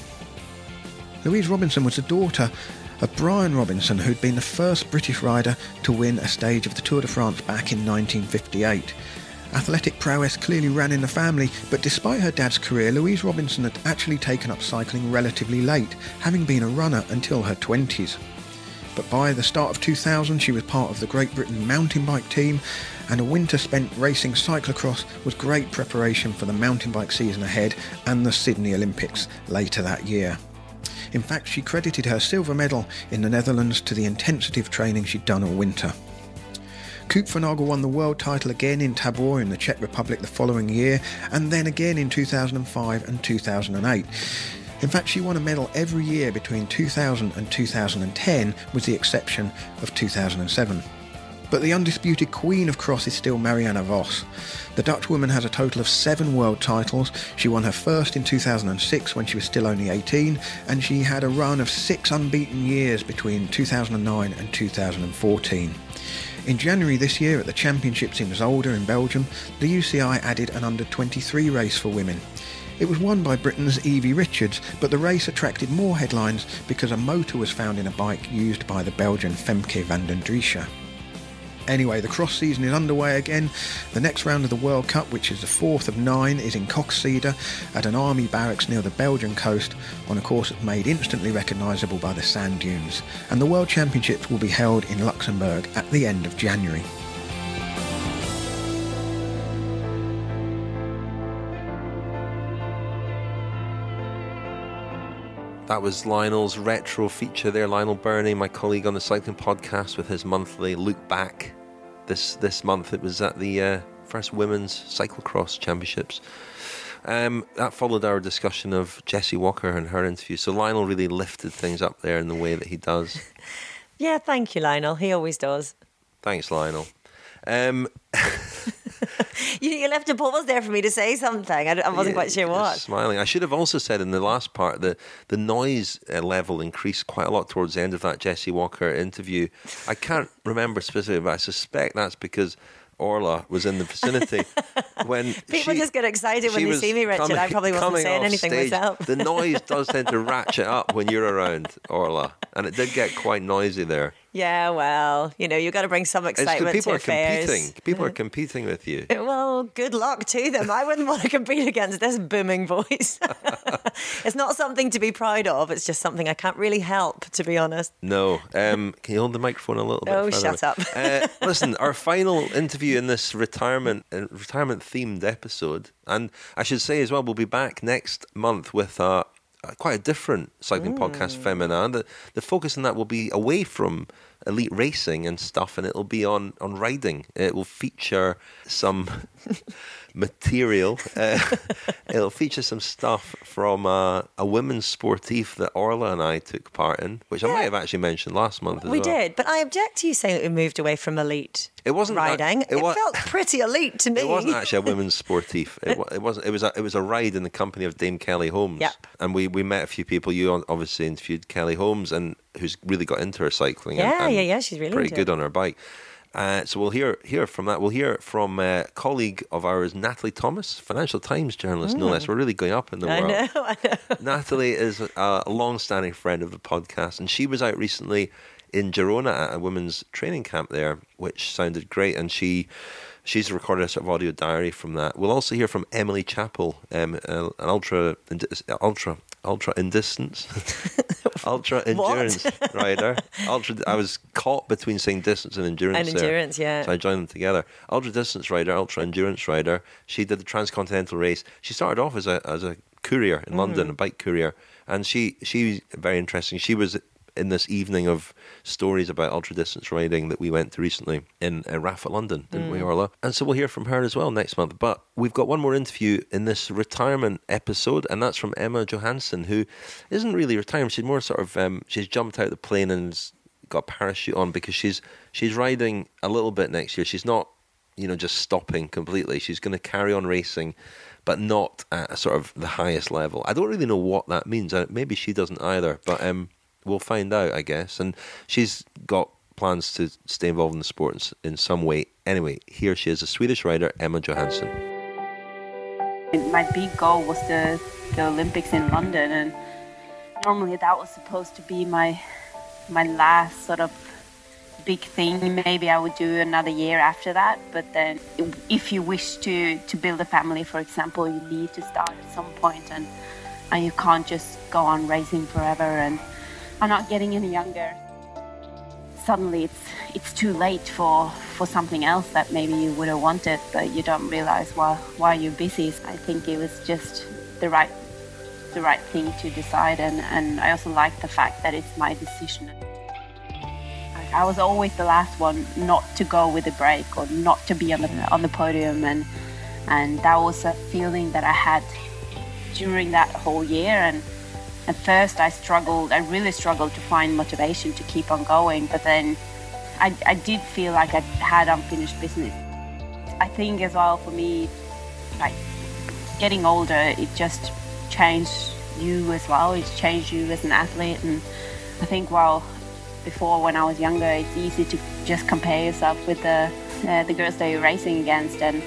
Louise Robinson was the daughter of Brian Robinson, who'd been the first British rider to win a stage of the Tour de France back in nineteen fifty-eight. Athletic prowess clearly ran in the family, but despite her dad's career, Louise Robinson had actually taken up cycling relatively late, having been a runner until her twenties. But by the start of two thousand, she was part of the Great Britain mountain bike team, and a winter spent racing cyclocross was great preparation for the mountain bike season ahead and the Sydney Olympics later that year. In fact, she credited her silver medal in the Netherlands to the intensity of training she'd done all winter. Kupfernagel won the world title again in Tabor in the Czech Republic the following year, and then again in two thousand five and two thousand eight. In fact, she won a medal every year between two thousand and two thousand ten, with the exception of two thousand seven. But the undisputed queen of cross is still Marianne Vos. The Dutch woman has a total of seven world titles. She won her first in two thousand six when she was still only eighteen, and she had a run of six unbeaten years between two thousand nine and two thousand fourteen. In January this year at the Championships in Zolder in Belgium, the U C I added an under twenty-three race for women. It was won by Britain's Evie Richards, but the race attracted more headlines because a motor was found in a bike used by the Belgian Femke van den Driesche. Anyway, the cross season is underway again. The next round of the World Cup, which is the fourth of nine, is in Koksijde at an army barracks near the Belgian coast on a course that's made instantly recognisable by the sand dunes. And the World Championships will be held in Luxembourg at the end of January. That was Lionel's retro feature there. Lionel Birnie, my colleague on the Cycling Podcast, with his monthly look back. This this month it was at the uh, first Women's Cyclocross Championships. Um, that followed our discussion of Jessie Walker and her interview. So Lionel really lifted things up there in the way that he does. Yeah, thank you, Lionel. He always does. Thanks, Lionel. Um, you, you left a pause there for me to say something. I, I wasn't yeah, quite sure what. Smiling. I should have also said in the last part that the noise uh, level increased quite a lot towards the end of that Jessie Walker interview. I can't remember specifically, but I suspect that's because Orla was in the vicinity when people she, just get excited when they see me, Richard. Coming, I probably wasn't saying anything stage. myself. The noise does tend to ratchet up when you're around, Orla, and it did get quite noisy there. Yeah, well, you know, you've got to bring some excitement people to are affairs. competing. People are competing with you. Well, good luck to them. I wouldn't want to compete against this booming voice. It's not something to be proud of. It's just something I can't really help, to be honest. No. Um, can you hold the microphone a little bit Oh, further shut away? up. uh, listen, our final interview in this retirement uh, retirement themed episode, and I should say as well, we'll be back next month with uh, quite a different cycling mm. podcast, Femina. The, the focus on that will be away from elite racing and stuff, and it'll be on, on riding. It will feature some material. Uh, it'll feature some stuff from uh, a women's sportif that Orla and I took part in, which yeah. I might have actually mentioned last month as we well. We did, but I object to you saying that we moved away from elite it wasn't riding. That, it it was, felt pretty elite to me. It wasn't actually a women's sportif. It, it wasn't. It was a, it was a ride in the company of Dame Kelly Holmes. Yep. And we, we met a few people. You obviously interviewed Kelly Holmes, and who's really got into her cycling. Yeah, and, and yeah, yeah. She's really pretty into good it. on her bike. Uh, so we'll hear hear from that. We'll hear from a colleague of ours, Natalie Thomas, Financial Times journalist, mm. no less. We're really going up in the I world. know, I know. Natalie is a long-standing friend of the podcast, and she was out recently in Girona at a women's training camp there, which sounded great. And she she's recorded a sort of audio diary from that. We'll also hear from Emily Chappell, um, an ultra ultra ultra in distance. Ultra endurance rider. Ultra. I was caught between saying distance and endurance. And endurance, there. yeah. So I joined them together. Ultra distance rider, ultra endurance rider. She did the transcontinental race. She started off as a as a courier in mm. London, a bike courier, and she she very interesting. She was in this evening of stories about ultra distance riding that we went to recently in uh, R A F at London, didn't mm. we, Orla? And so we'll hear from her as well next month. But we've got one more interview in this retirement episode, and that's from Emma Johansson, who isn't really retiring. She's more sort of um, she's jumped out of the plane and got a parachute on because she's she's riding a little bit next year. She's not, you know, just stopping completely. She's going to carry on racing, but not at a sort of the highest level. I don't really know what that means. Maybe she doesn't either, but um. We'll find out, I guess. And she's got plans to stay involved in the sport in, in some way. Anyway, here she is, a Swedish rider, Emma Johansson. My big goal was the, the Olympics in London, and normally that was supposed to be my my last sort of big thing. Maybe I would do another year after that, but then if you wish to, to build a family, for example, you need to start at some point, and, and you can't just go on racing forever. And I'm not getting any younger. Suddenly it's it's too late for, for something else that maybe you would have wanted, but you don't realize why why you're busy. I think it was just the right the right thing to decide, and, and I also like the fact that it's my decision. I was always the last one not to go with a break or not to be on the on the podium, and and that was a feeling that I had during that whole year. And at first I struggled, I really struggled to find motivation to keep on going, but then I, I did feel like I had unfinished business. I think as well for me, like getting older, it just changed you as well, it changed you as an athlete. And I think while before when I was younger, it's easy to just compare yourself with the, uh, the girls that you're racing against, and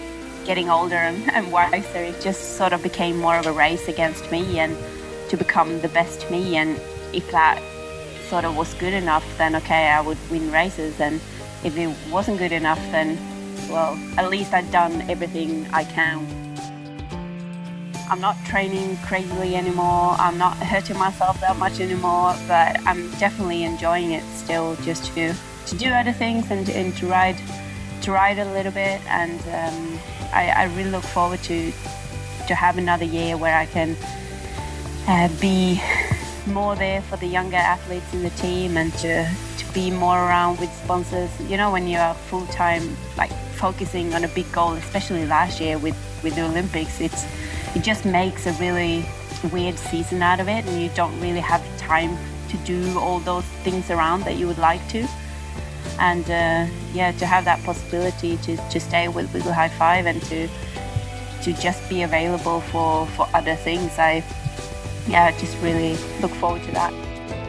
getting older and, and wiser, it just sort of became more of a race against me and to become the best me. And if that sort of was good enough, then okay, I would win races. And if it wasn't good enough, then, well, at least I'd done everything I can. I'm not training crazily anymore. I'm not hurting myself that much anymore, but I'm definitely enjoying it still, just to, to do other things and, and to ride to ride a little bit. And um, I, I really look forward to to have another year where I can uh, be more there for the younger athletes in the team and to, to be more around with sponsors. You know, when you're full-time, like focusing on a big goal, especially last year with, with the Olympics, it's it just makes a really weird season out of it, and you don't really have time to do all those things around that you would like to. And uh, yeah, to have that possibility to, to stay with Wiggle High Five and to to just be available for, for other things, I yeah, just really look forward to that.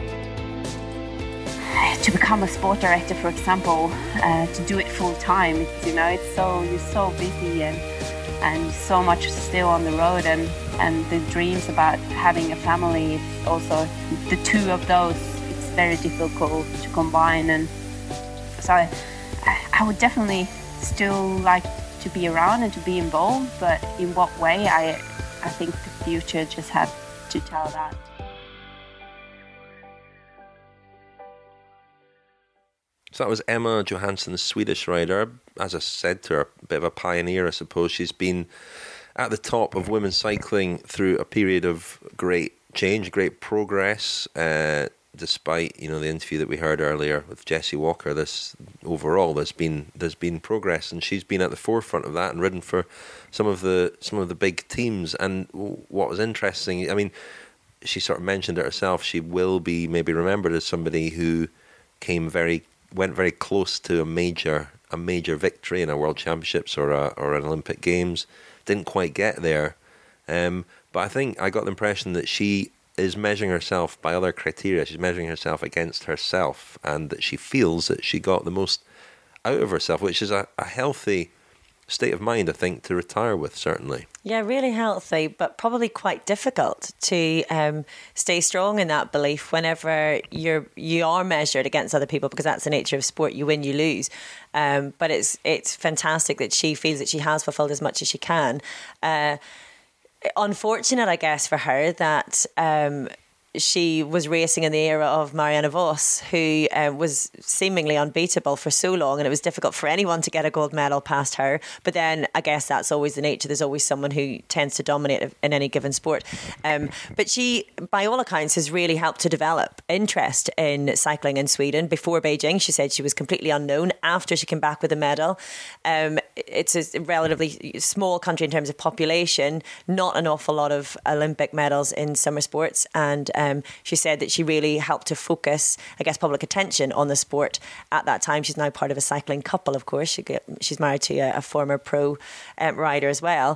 To become a sport director, for example, uh, to do it full time, it's, you know, it's so you're so busy and and so much still on the road, and, and the dreams about having a family, it's also the two of those, it's very difficult to combine. And so I, I would definitely still like to be around and to be involved, but in what way, I, I think the future just had to tell that. So that was Emma Johansson, the Swedish rider. As I said to her, a bit of a pioneer, I suppose. She's been at the top of women's cycling through a period of great change, great progress. Uh, despite, you know, the interview that we heard earlier with Jessie Walker, this overall there's been there's been progress, and she's been at the forefront of that and ridden for some of the some of the big teams. And what was interesting, I mean, she sort of mentioned it herself. She will be maybe remembered as somebody who came very. went very close to a major a major victory in a World Championships or a, or an Olympic Games. Didn't quite get there. Um, but I think I got the impression that she is measuring herself by other criteria. She's measuring herself against herself, and that she feels that she got the most out of herself, which is a, a healthy state of mind, I think, to retire with, certainly. Yeah, really healthy, but probably quite difficult to um, stay strong in that belief whenever you're you are measured against other people, because that's the nature of sport. You win, you lose. Um, but it's it's fantastic that she feels that she has fulfilled as much as she can. Uh, unfortunate, I guess, for her that um, she was racing in the era of Marianne Vos, who uh, was seemingly unbeatable for so long, and it was difficult for anyone to get a gold medal past her. But then I guess that's always the nature. There's always someone who tends to dominate in any given sport. Um, but she, by all accounts, has really helped to develop interest in cycling in Sweden. Before Beijing, she said she was completely unknown. After she came back with a medal, um, it's a relatively small country in terms of population, not an awful lot of Olympic medals in summer sports, and Um, she said that she really helped to focus, I guess, public attention on the sport at that time. She's now part of a cycling couple, of course. She get, she's married to a, a former pro um, rider as well.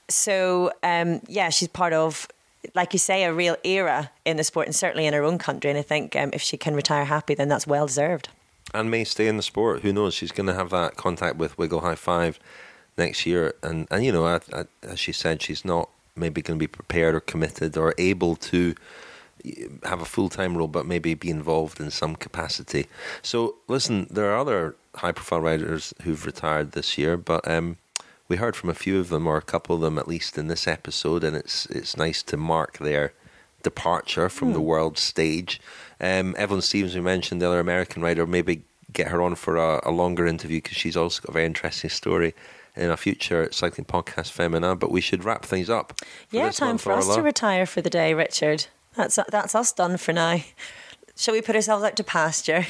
So, um, yeah, she's part of, like you say, a real era in the sport, and certainly in her own country. And I think um, if she can retire happy, then that's well deserved. And may stay in the sport. Who knows? She's going to have that contact with Wiggle High Five next year. And, and you know, I, I, as she said, she's not maybe going to be prepared or committed or able to have a full-time role, but maybe be involved in some capacity. So listen, there are other high-profile riders who've retired this year, but um, we heard from a few of them, or a couple of them at least, in this episode, and it's it's nice to mark their departure from mm. the world stage. Um, Evelyn Stevens, we mentioned, the other American rider, maybe get her on for a, a longer interview, because she's also got a very interesting story in a future cycling podcast, Femina. But we should wrap things up. Yeah, time for us to retire for the day, Richard. That's that's us done for now. Shall we put ourselves out to pasture?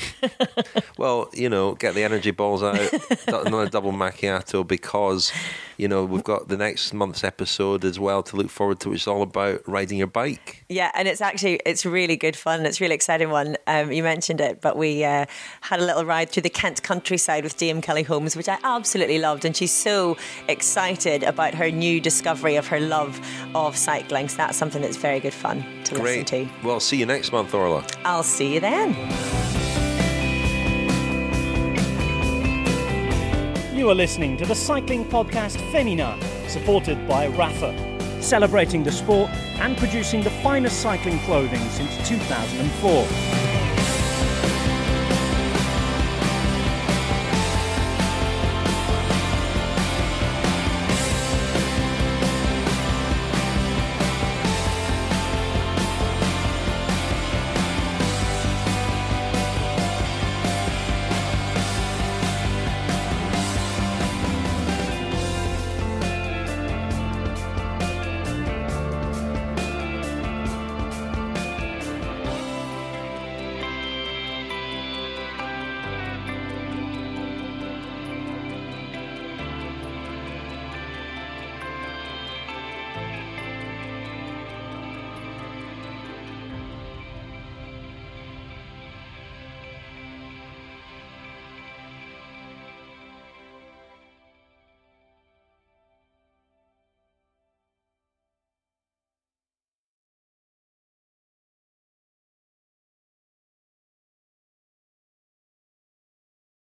Well, you know, get the energy balls out, another double macchiato, because, you know, we've got the next month's episode as well to look forward to, which is all about riding your bike. Yeah, and it's actually, it's really good fun. It's a really exciting one. Um, you mentioned it, but we uh, had a little ride through the Kent countryside with Dame Kelly Holmes, which I absolutely loved. And she's so excited about her new discovery of her love of cycling. So that's something that's very good fun to Great. listen to. Well, see you next month, Orla. I'll see you then. You are listening to the cycling podcast Femina, supported by Rapha, celebrating the sport and producing the finest cycling clothing since two thousand four.